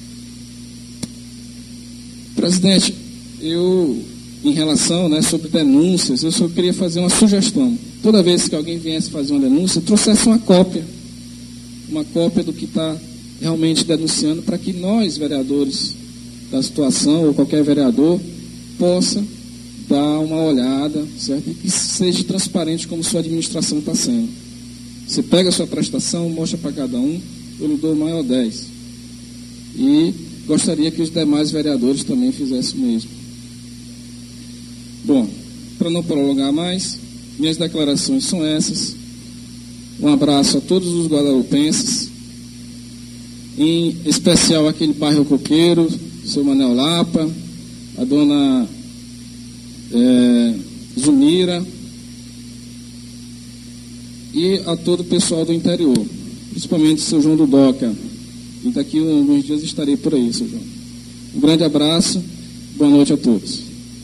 Presidente, eu, em relação, né, sobre denúncias, eu só queria fazer uma sugestão. Toda vez que alguém viesse fazer uma denúncia, trouxesse uma cópia. Uma cópia do que está realmente denunciando, para que nós, vereadores da situação, ou qualquer vereador, possa dar uma olhada, certo? E que seja transparente como sua administração está sendo. Você pega a sua prestação, mostra para cada um, eu lhe dou o maior dez. E gostaria que os demais vereadores também fizessem o mesmo. Bom, para não prolongar mais, minhas declarações são essas. Um abraço a todos os guadalupenses, em especial aquele bairro Coqueiro, seu Manel Lapa, a dona é, Zumira, e a todo o pessoal do interior, principalmente seu João do Doca. E daqui a alguns dias estarei por aí, seu João. Um grande abraço, boa noite a todos.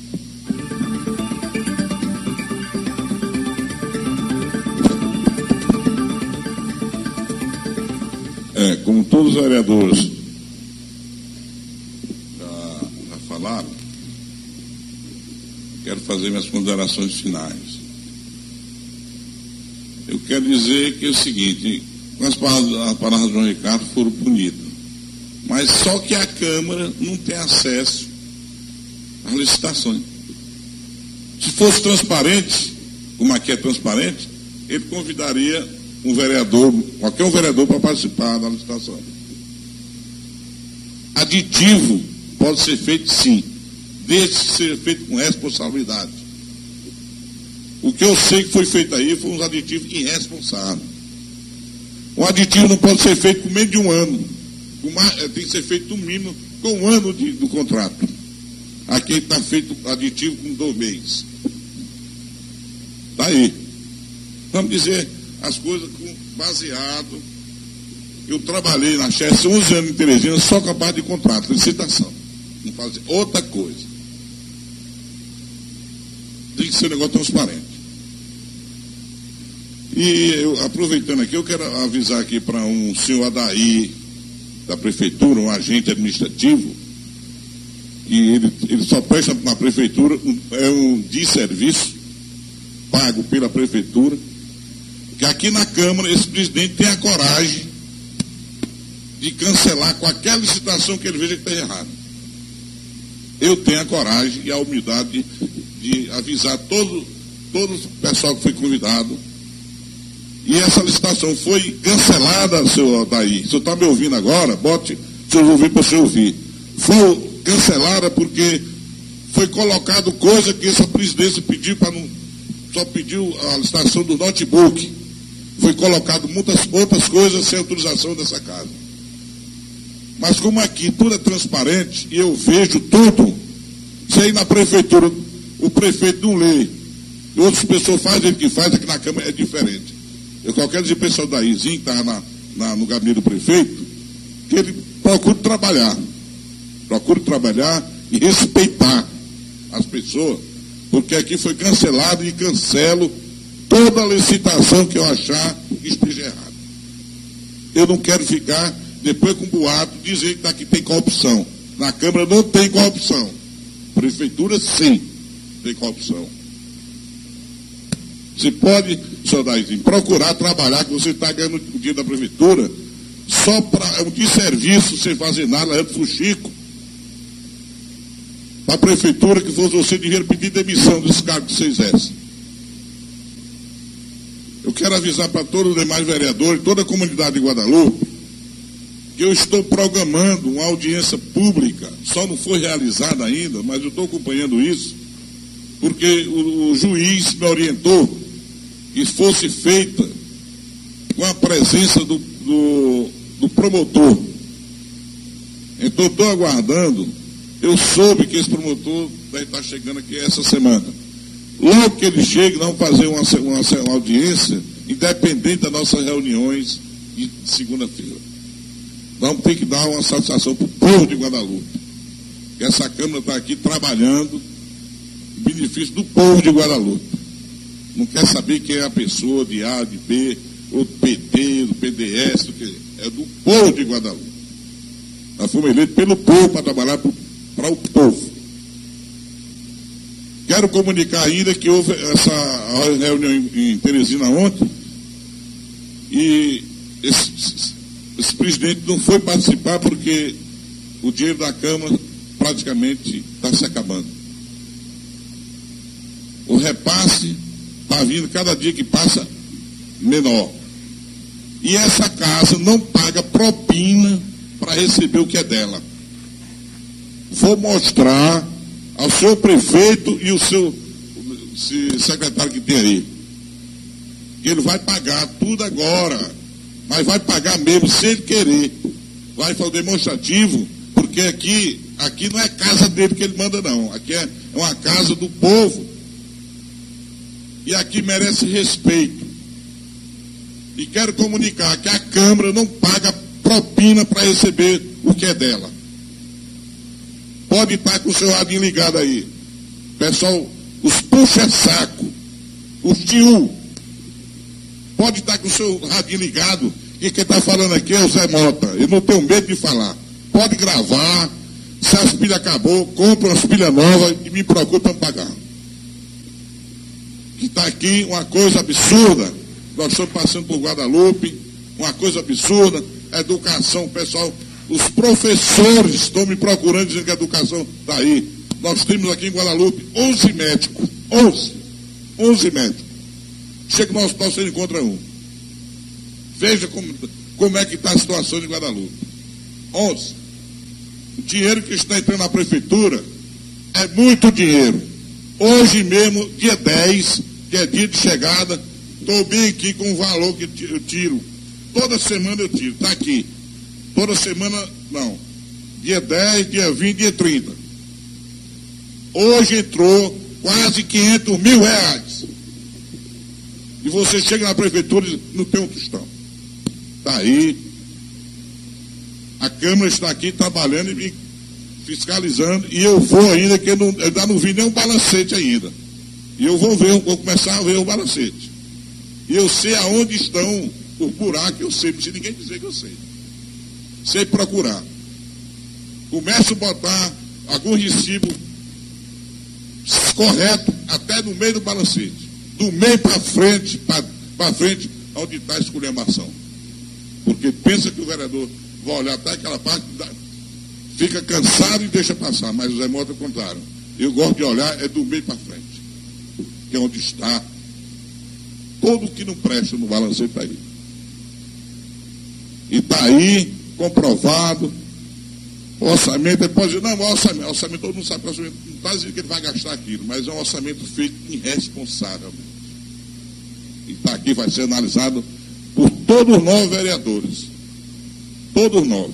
É, como todos os vereadores já, já falaram, quero fazer minhas considerações finais. Eu quero dizer que é o seguinte, com as palavras, as palavras do João Ricardo foram bonitas, mas só que a Câmara não tem acesso às licitações. Se fosse transparente, como aqui é transparente, ele convidaria um vereador, qualquer um vereador para participar da licitação. Aditivo pode ser feito sim, desde que seja feito com responsabilidade. O que eu sei que foi feito aí foi uns aditivos irresponsáveis. Um aditivo não pode ser feito com menos de um ano. Uma, tem que ser feito no mínimo com um ano de, do contrato. Aqui está feito aditivo com dois meses. Está aí. Vamos dizer as coisas com baseado. Eu trabalhei na Chess onze anos em Teresina só com a parte de contrato, licitação. Não fazer outra coisa. Tem que ser um negócio transparente. E eu, aproveitando aqui, eu quero avisar aqui para um senhor Adair da prefeitura, um agente administrativo, que ele, ele só presta na prefeitura, um, é um desserviço pago pela prefeitura, que aqui na Câmara esse presidente tem a coragem de cancelar qualquer licitação que ele veja que está errada. Eu tenho a coragem e a humildade de, de avisar todo, todo o pessoal que foi convidado. E essa licitação foi cancelada, senhor Daí. O senhor está me ouvindo agora? Bote seus ouvidos para o senhor ouvir. Foi cancelada porque foi colocado coisa que essa presidência pediu para não. Só pediu a licitação do notebook. Foi colocado muitas outras coisas sem autorização dessa casa. Mas como aqui tudo é transparente e eu vejo tudo, se aí na prefeitura o prefeito não lê, e outras pessoas fazem o que faz, aqui na Câmara é diferente. Eu só quero dizer para o pessoal da Izinho, que está na, na, no gabinete do prefeito, que ele procure trabalhar. Procure trabalhar e respeitar as pessoas, porque aqui foi cancelado e cancelo toda a licitação que eu achar que esteja errada. Eu não quero ficar depois com boato dizer que daqui tem corrupção. Na Câmara não tem corrupção. Prefeitura sim tem corrupção. Você pode, senhor Daizinho, procurar trabalhar, que você está ganhando o dinheiro da prefeitura só para um desserviço, sem fazer nada, é fuxico. Para a prefeitura, que fosse você, devia pedir demissão desse cargo que você exerce. Eu quero avisar para todos os demais vereadores, toda a comunidade de Guadalupe, que eu estou programando uma audiência pública, só não foi realizada ainda, mas eu estou acompanhando isso, porque o, o juiz me orientou que fosse feita com a presença do, do, do promotor. Então, estou aguardando. Eu soube que esse promotor deve estar chegando aqui essa semana. Logo que ele chegue, nós vamos fazer uma, uma, uma audiência independente das nossas reuniões de segunda-feira. Vamos ter que dar uma satisfação para o povo de Guadalupe. Que essa Câmara está aqui trabalhando em benefício do povo de Guadalupe. Não quer saber quem é a pessoa de A, de B, ou do P T, do P D S, do que é do povo de Guadalupe. Nós fomos eleitos pelo povo para trabalhar para o povo. Quero comunicar ainda que houve essa reunião em, em Teresina ontem e esse, esse presidente não foi participar porque o dinheiro da Câmara praticamente está se acabando. O repasse está vindo cada dia que passa menor. E essa casa não paga propina para receber o que é dela. Vou mostrar ao seu prefeito e o seu secretário que tem aí. Ele vai pagar tudo agora, mas vai pagar mesmo sem ele querer. Vai fazer demonstrativo, porque aqui, aqui não é casa dele que ele manda, não. Aqui é uma casa do povo. E aqui merece respeito. E quero comunicar que a Câmara não paga propina para receber o que é dela. Pode estar com o seu radinho ligado aí. Pessoal, os puxa-saco, os tio, pode estar com o seu radinho ligado, que quem está falando aqui é o Zé Mota. Eu não tenho medo de falar. Pode gravar, se as pilhas acabou, compra umas pilhas novas e me procura para pagar. Que está aqui uma coisa absurda. Nós estamos passando por Guadalupe, uma coisa absurda, educação, pessoal. Os professores estão me procurando dizendo que a educação está aí. Nós temos aqui em Guadalupe onze médicos. onze. onze médicos. Chega no hospital, você encontra um. Veja como, como é que está a situação de Guadalupe. onze. O dinheiro que está entrando na prefeitura é muito dinheiro. Hoje mesmo, dia dez, que é dia de chegada, estou bem aqui com o valor que eu tiro. Toda semana eu tiro, está aqui. Toda semana, não. Dia dez, dia vinte, dia trinta. Hoje entrou quase quinhentos mil reais. E você chega na prefeitura e diz, não tem um tostão. Está aí. A Câmara está aqui trabalhando e me fiscalizando. E eu vou ainda, que eu, não, eu ainda não vi nenhum balancete ainda. E eu vou ver, vou começar a ver o balancete. E eu sei aonde estão os buracos, eu sei, não precisa ninguém dizer que eu sei. Sei procurar. Começo a botar algum recibo correto até no meio do balancete. Do meio para frente, para frente, onde está a esculhambação. Porque pensa que o vereador vai olhar até aquela parte, fica cansado e deixa passar, mas o Zé Mota é o contrário. Eu gosto de olhar, é do meio para frente. Que é onde está. Todo que não presta no balancete está aí. E está aí, comprovado. O orçamento, ele pode dizer, não, o orçamento, o orçamento, todo mundo sabe que o orçamento não está dizendo que ele vai gastar aquilo, mas é um orçamento feito irresponsavelmente. E está aqui, vai ser analisado por todos nós vereadores. Todos nós.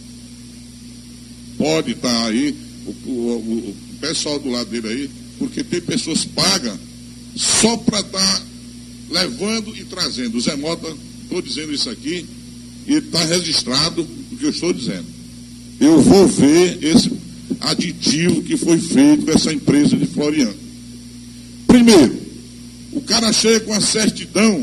Pode estar aí, o, o, o pessoal do lado dele aí, porque tem pessoas pagas só para estar levando e trazendo. O Zé Mota, estou dizendo isso aqui, e está registrado o que eu estou dizendo. Eu vou ver esse, aditivo que foi feito com essa empresa de Floriano. Primeiro, o cara chega com a certidão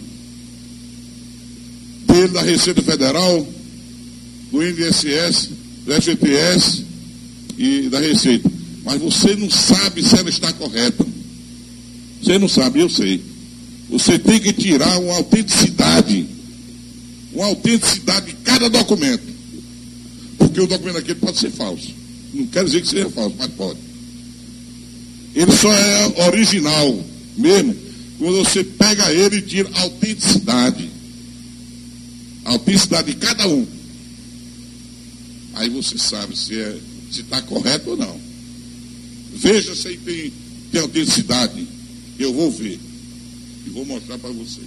dele da Receita Federal, do I N S S, do F G T S e da Receita. Mas você não sabe se ela está correta. Você não sabe, eu sei. Você tem que tirar uma autenticidade, uma autenticidade de cada documento. Porque o documento aqui pode ser falso. Não quero dizer que seja falso, mas pode. Ele só é original mesmo quando você pega ele e tira a autenticidade. A autenticidade de cada um. Aí você sabe se é, se está correto ou não. Veja se aí tem, tem autenticidade. Eu vou ver. E vou mostrar para você.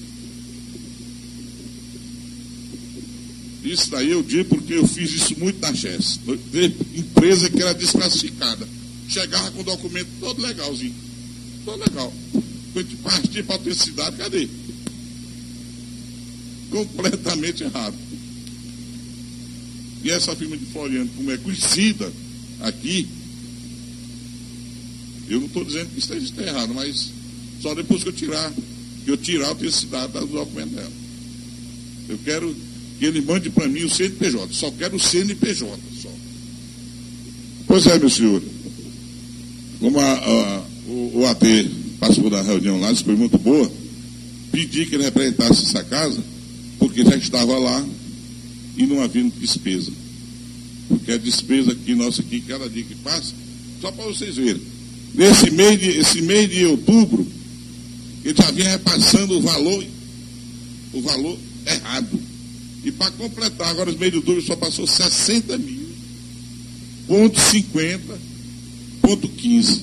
Isso daí eu digo porque eu fiz isso muito na G E S. Teve empresa que era desclassificada. Chegava com o documento todo legalzinho. Todo legal. Quando de partir para a autenticidade, cadê? Completamente errado. E essa firma de Floriano, como é conhecida aqui, eu não estou dizendo que isso esteja errado, mas só depois que eu tirar, que eu tirar a autenticidade do documento dela. Eu quero que ele mande para mim o C N P J. Só quero o C N P J. Só. Pois é, meu senhor. Como a, a, o, o A T participou da reunião lá, isso foi muito boa, pedi que ele representasse essa casa, porque já estava lá e não havia despesa. Porque a despesa aqui, nossa aqui, cada dia que passa, só para vocês verem, nesse mês de, esse mês de outubro, ele já vinha repassando o valor, o valor errado. E para completar, agora os meios de outubro só passou sessenta mil, ponto cinquenta, ponto quinze.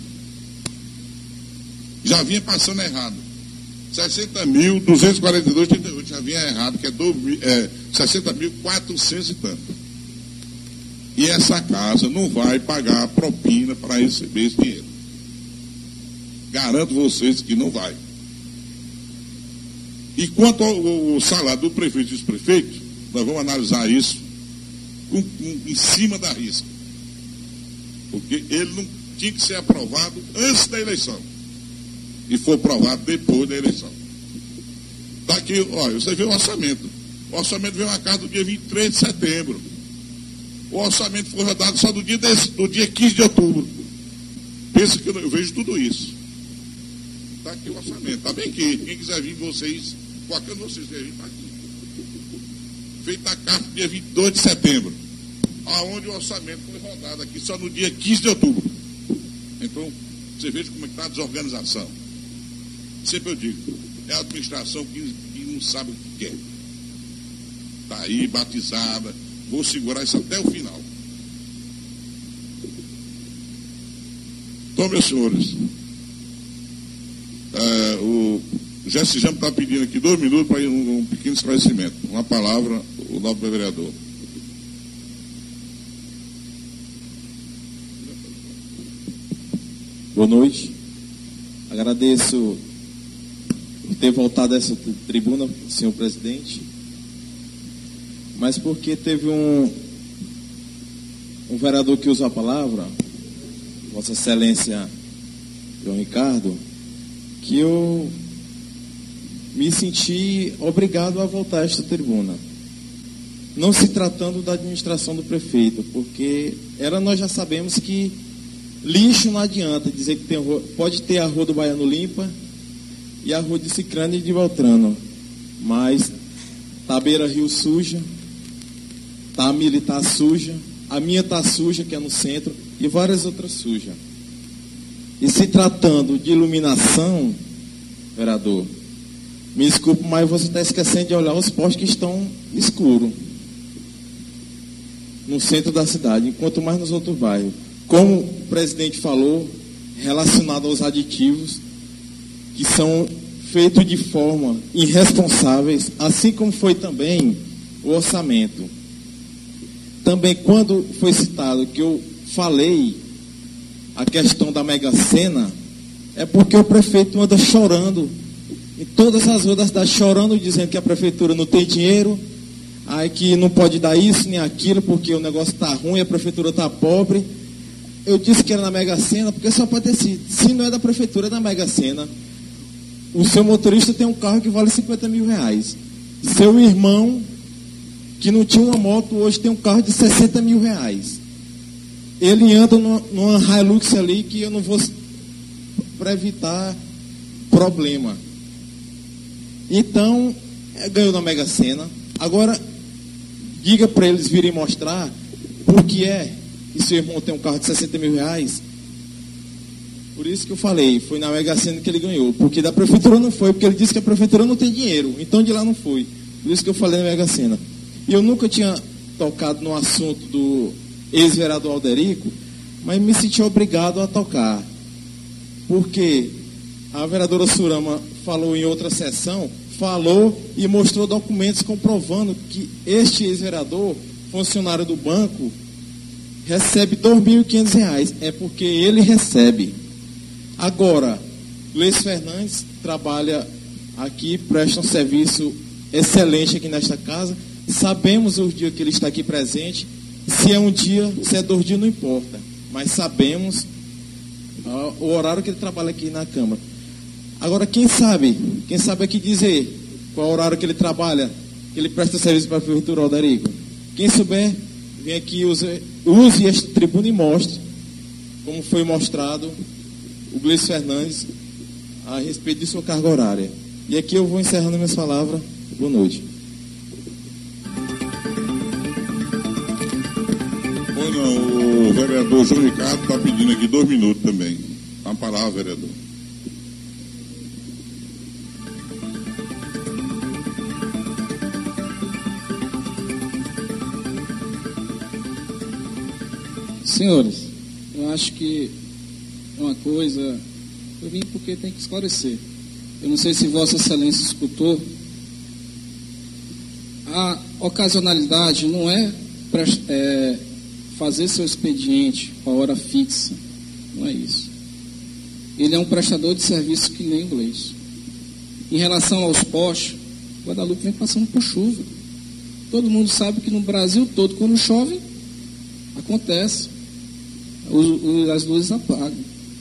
Já vinha passando errado. sessenta mil, duzentos e quarenta e dois, trinta e oito, já vinha errado, que é, é sessenta mil, quatrocentos e tanto. E essa casa não vai pagar a propina para receber esse dinheiro. Garanto vocês que não vai. E quanto ao, ao salário do prefeito e dos prefeitos, nós vamos analisar isso com, com, em cima da risca. Porque ele não tinha que ser aprovado antes da eleição. E foi aprovado depois da eleição. Está aqui, olha, você vê o orçamento. O orçamento veio a casa do dia vinte e três de setembro. O orçamento foi rodado só do dia, desse, do dia quinze de outubro. Pensa que eu, eu vejo tudo isso. Está aqui o orçamento. Está bem aqui. Quem quiser vir, vocês, qualquer um de vocês quiser vir, está aqui. Feita a carta dia vinte e dois de setembro. Aonde o orçamento foi rodado aqui só no dia quinze de outubro. Então, você veja como é que está a desorganização. Sempre eu digo, é a administração que, que não sabe o que quer. Está aí, batizada. Vou segurar isso até o final. Então, meus senhores, é, o Jesse Jam está pedindo aqui dois minutos para um, um pequeno esclarecimento. Uma palavra, o nobre vereador. Boa noite. Agradeço por ter voltado a essa tribuna, senhor presidente, mas porque teve um, um vereador que usou a palavra, Vossa Excelência João Ricardo, que eu me senti obrigado a voltar a esta tribuna. Não se tratando da administração do prefeito, porque ela nós já sabemos que lixo não adianta dizer que tem, pode ter a rua do Baiano limpa e a rua de Cicrano e de Beltrano, mas tá a Beira Rio suja, tá a Militar suja, a minha tá suja, que é no centro, e várias outras sujas. E se tratando de iluminação, vereador, me desculpe, mas você está esquecendo de olhar os postes que estão escuros no centro da cidade, enquanto mais nos outros bairros. Como o presidente falou, relacionado aos aditivos, que são feitos de forma irresponsáveis, assim como foi também o orçamento. Também, quando foi citado que eu falei a questão da Mega Sena, é porque o prefeito anda chorando, em todas as ruas da cidade, chorando, dizendo que a prefeitura não tem dinheiro, aí que não pode dar isso nem aquilo, porque o negócio está ruim, a prefeitura está pobre. eu disse que era na Mega Sena, porque só pode ter sido. Se não é da prefeitura, é da Mega Sena. O seu motorista tem um carro que vale cinquenta mil reais. Seu irmão, que não tinha uma moto, hoje tem um carro de sessenta mil reais. Ele anda numa, numa Hilux ali que eu não vou, para evitar problema. Então, ganhou na Mega Sena. Agora, diga para eles virem mostrar por que é que seu irmão tem um carro de sessenta mil reais. Por isso que eu falei, foi na Mega Sena que ele ganhou. Porque da prefeitura não foi, porque ele disse que a prefeitura não tem dinheiro. Então de lá não foi. Por isso que eu falei na Mega Sena. E eu nunca tinha tocado no assunto do ex-vereador Alderico, mas me senti obrigado a tocar. Porque a vereadora Surama falou em outra sessão, falou e mostrou documentos comprovando que este ex-vereador, funcionário do banco, recebe dois mil e quinhentos reais. É porque ele recebe. Agora, Luiz Fernandes trabalha aqui, presta um serviço excelente aqui nesta casa. Sabemos o dia que ele está aqui presente. Se é um dia, se é dois dias, não importa. Mas sabemos uh, o horário que ele trabalha aqui na Câmara. Agora, quem sabe? Quem sabe aqui dizer qual é o horário que ele trabalha, que ele presta serviço para a Prefeitura, Alderico? Quem souber, vem aqui, use, use esta tribuna e mostre, como foi mostrado o Gleice Fernandes a respeito de sua carga horária. E aqui eu vou encerrando minhas palavras. Boa noite. Pois não, o vereador João Ricardo está pedindo aqui dois minutos também. Dá uma palavra, vereador. Senhores, eu acho que uma coisa, eu vim porque tem que esclarecer. Eu não sei se Vossa Excelência escutou. A ocasionalidade não é, é fazer seu expediente a hora fixa. Não é isso. Ele é um prestador de serviço que nem inglês. Em relação aos postes, Guadalupe vem passando por chuva. Todo mundo sabe que no Brasil todo, quando chove, acontece. As luzes apagam.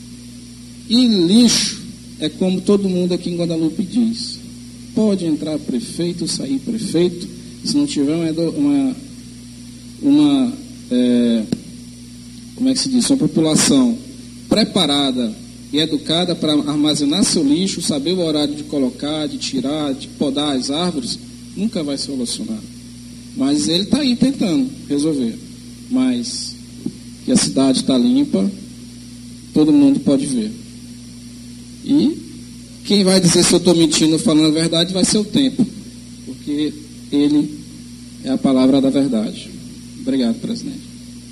E lixo é como todo mundo aqui em Guadalupe diz. Pode entrar prefeito, sair prefeito, se não tiver uma, uma, uma é, como é que se diz, uma população preparada e educada para armazenar seu lixo, saber o horário de colocar, de tirar, de podar as árvores, nunca vai solucionar. Mas ele está aí tentando resolver. Mas que a cidade está limpa, todo mundo pode ver. E quem vai dizer se eu estou mentindo ou falando a verdade vai ser o tempo, porque ele é a palavra da verdade. Obrigado, presidente.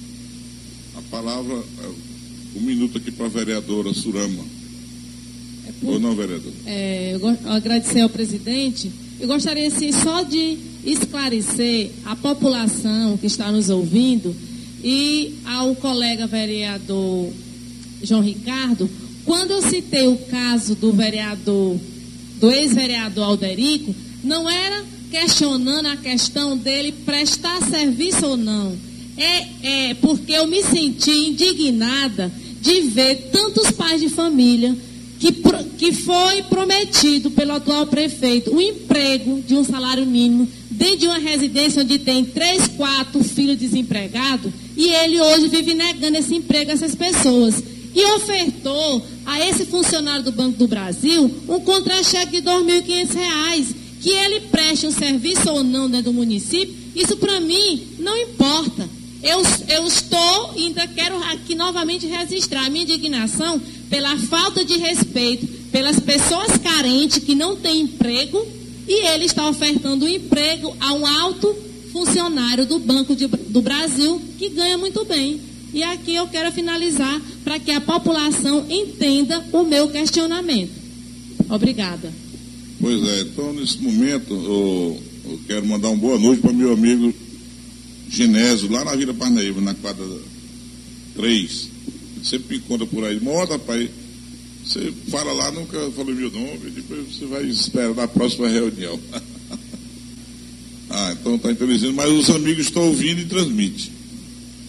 A palavra, um minuto aqui para a vereadora Surama. É por... Ou não, vereador? É, eu, go... eu agradecer ao presidente. Eu gostaria, assim, só de esclarecer a população que está nos ouvindo e ao colega vereador João Ricardo, quando eu citei o caso do vereador, do ex-vereador Alderico, não era questionando a questão dele prestar serviço ou não. É, é porque eu me senti indignada de ver tantos pais de família que, que foi prometido pelo atual prefeito um emprego de um salário mínimo dentro de uma residência onde tem três, quatro filhos desempregados, e ele hoje vive negando esse emprego a essas pessoas. E ofertou a esse funcionário do Banco do Brasil um contra-cheque de dois mil e quinhentos reais. Que ele preste um serviço ou não dentro do município, isso para mim não importa. Eu, eu estou, ainda quero aqui novamente registrar a minha indignação pela falta de respeito pelas pessoas carentes que não têm emprego, e ele está ofertando um emprego a um alto funcionário do Banco de, do Brasil que ganha muito bem. E aqui eu quero finalizar para que a população entenda o meu questionamento. Obrigada. Pois é, então nesse momento eu, eu quero mandar uma boa noite para meu amigo Genésio, lá na Vila Parnaíba, na quadra três. Ele sempre me encontra por aí. Moda, rapaz, você fala lá, nunca falou meu nome, depois você vai esperar na próxima reunião. Ah, então está inteligente, mas os amigos estão ouvindo e transmitem.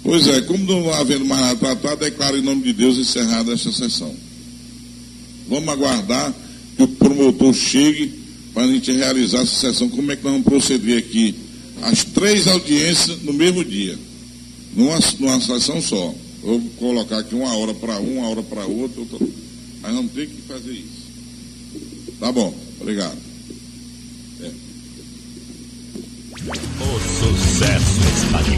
Pois é, como não havendo mais nada tratado, declaro em nome de Deus encerrada esta sessão. Vamos aguardar que o promotor chegue para a gente realizar essa sessão. Como é que nós vamos proceder aqui? As três audiências no mesmo dia, numa, numa sessão só. Vou colocar aqui uma hora para um, uma hora para outro, outra. Mas vamos ter que fazer isso. Tá bom, obrigado. É. O sucesso está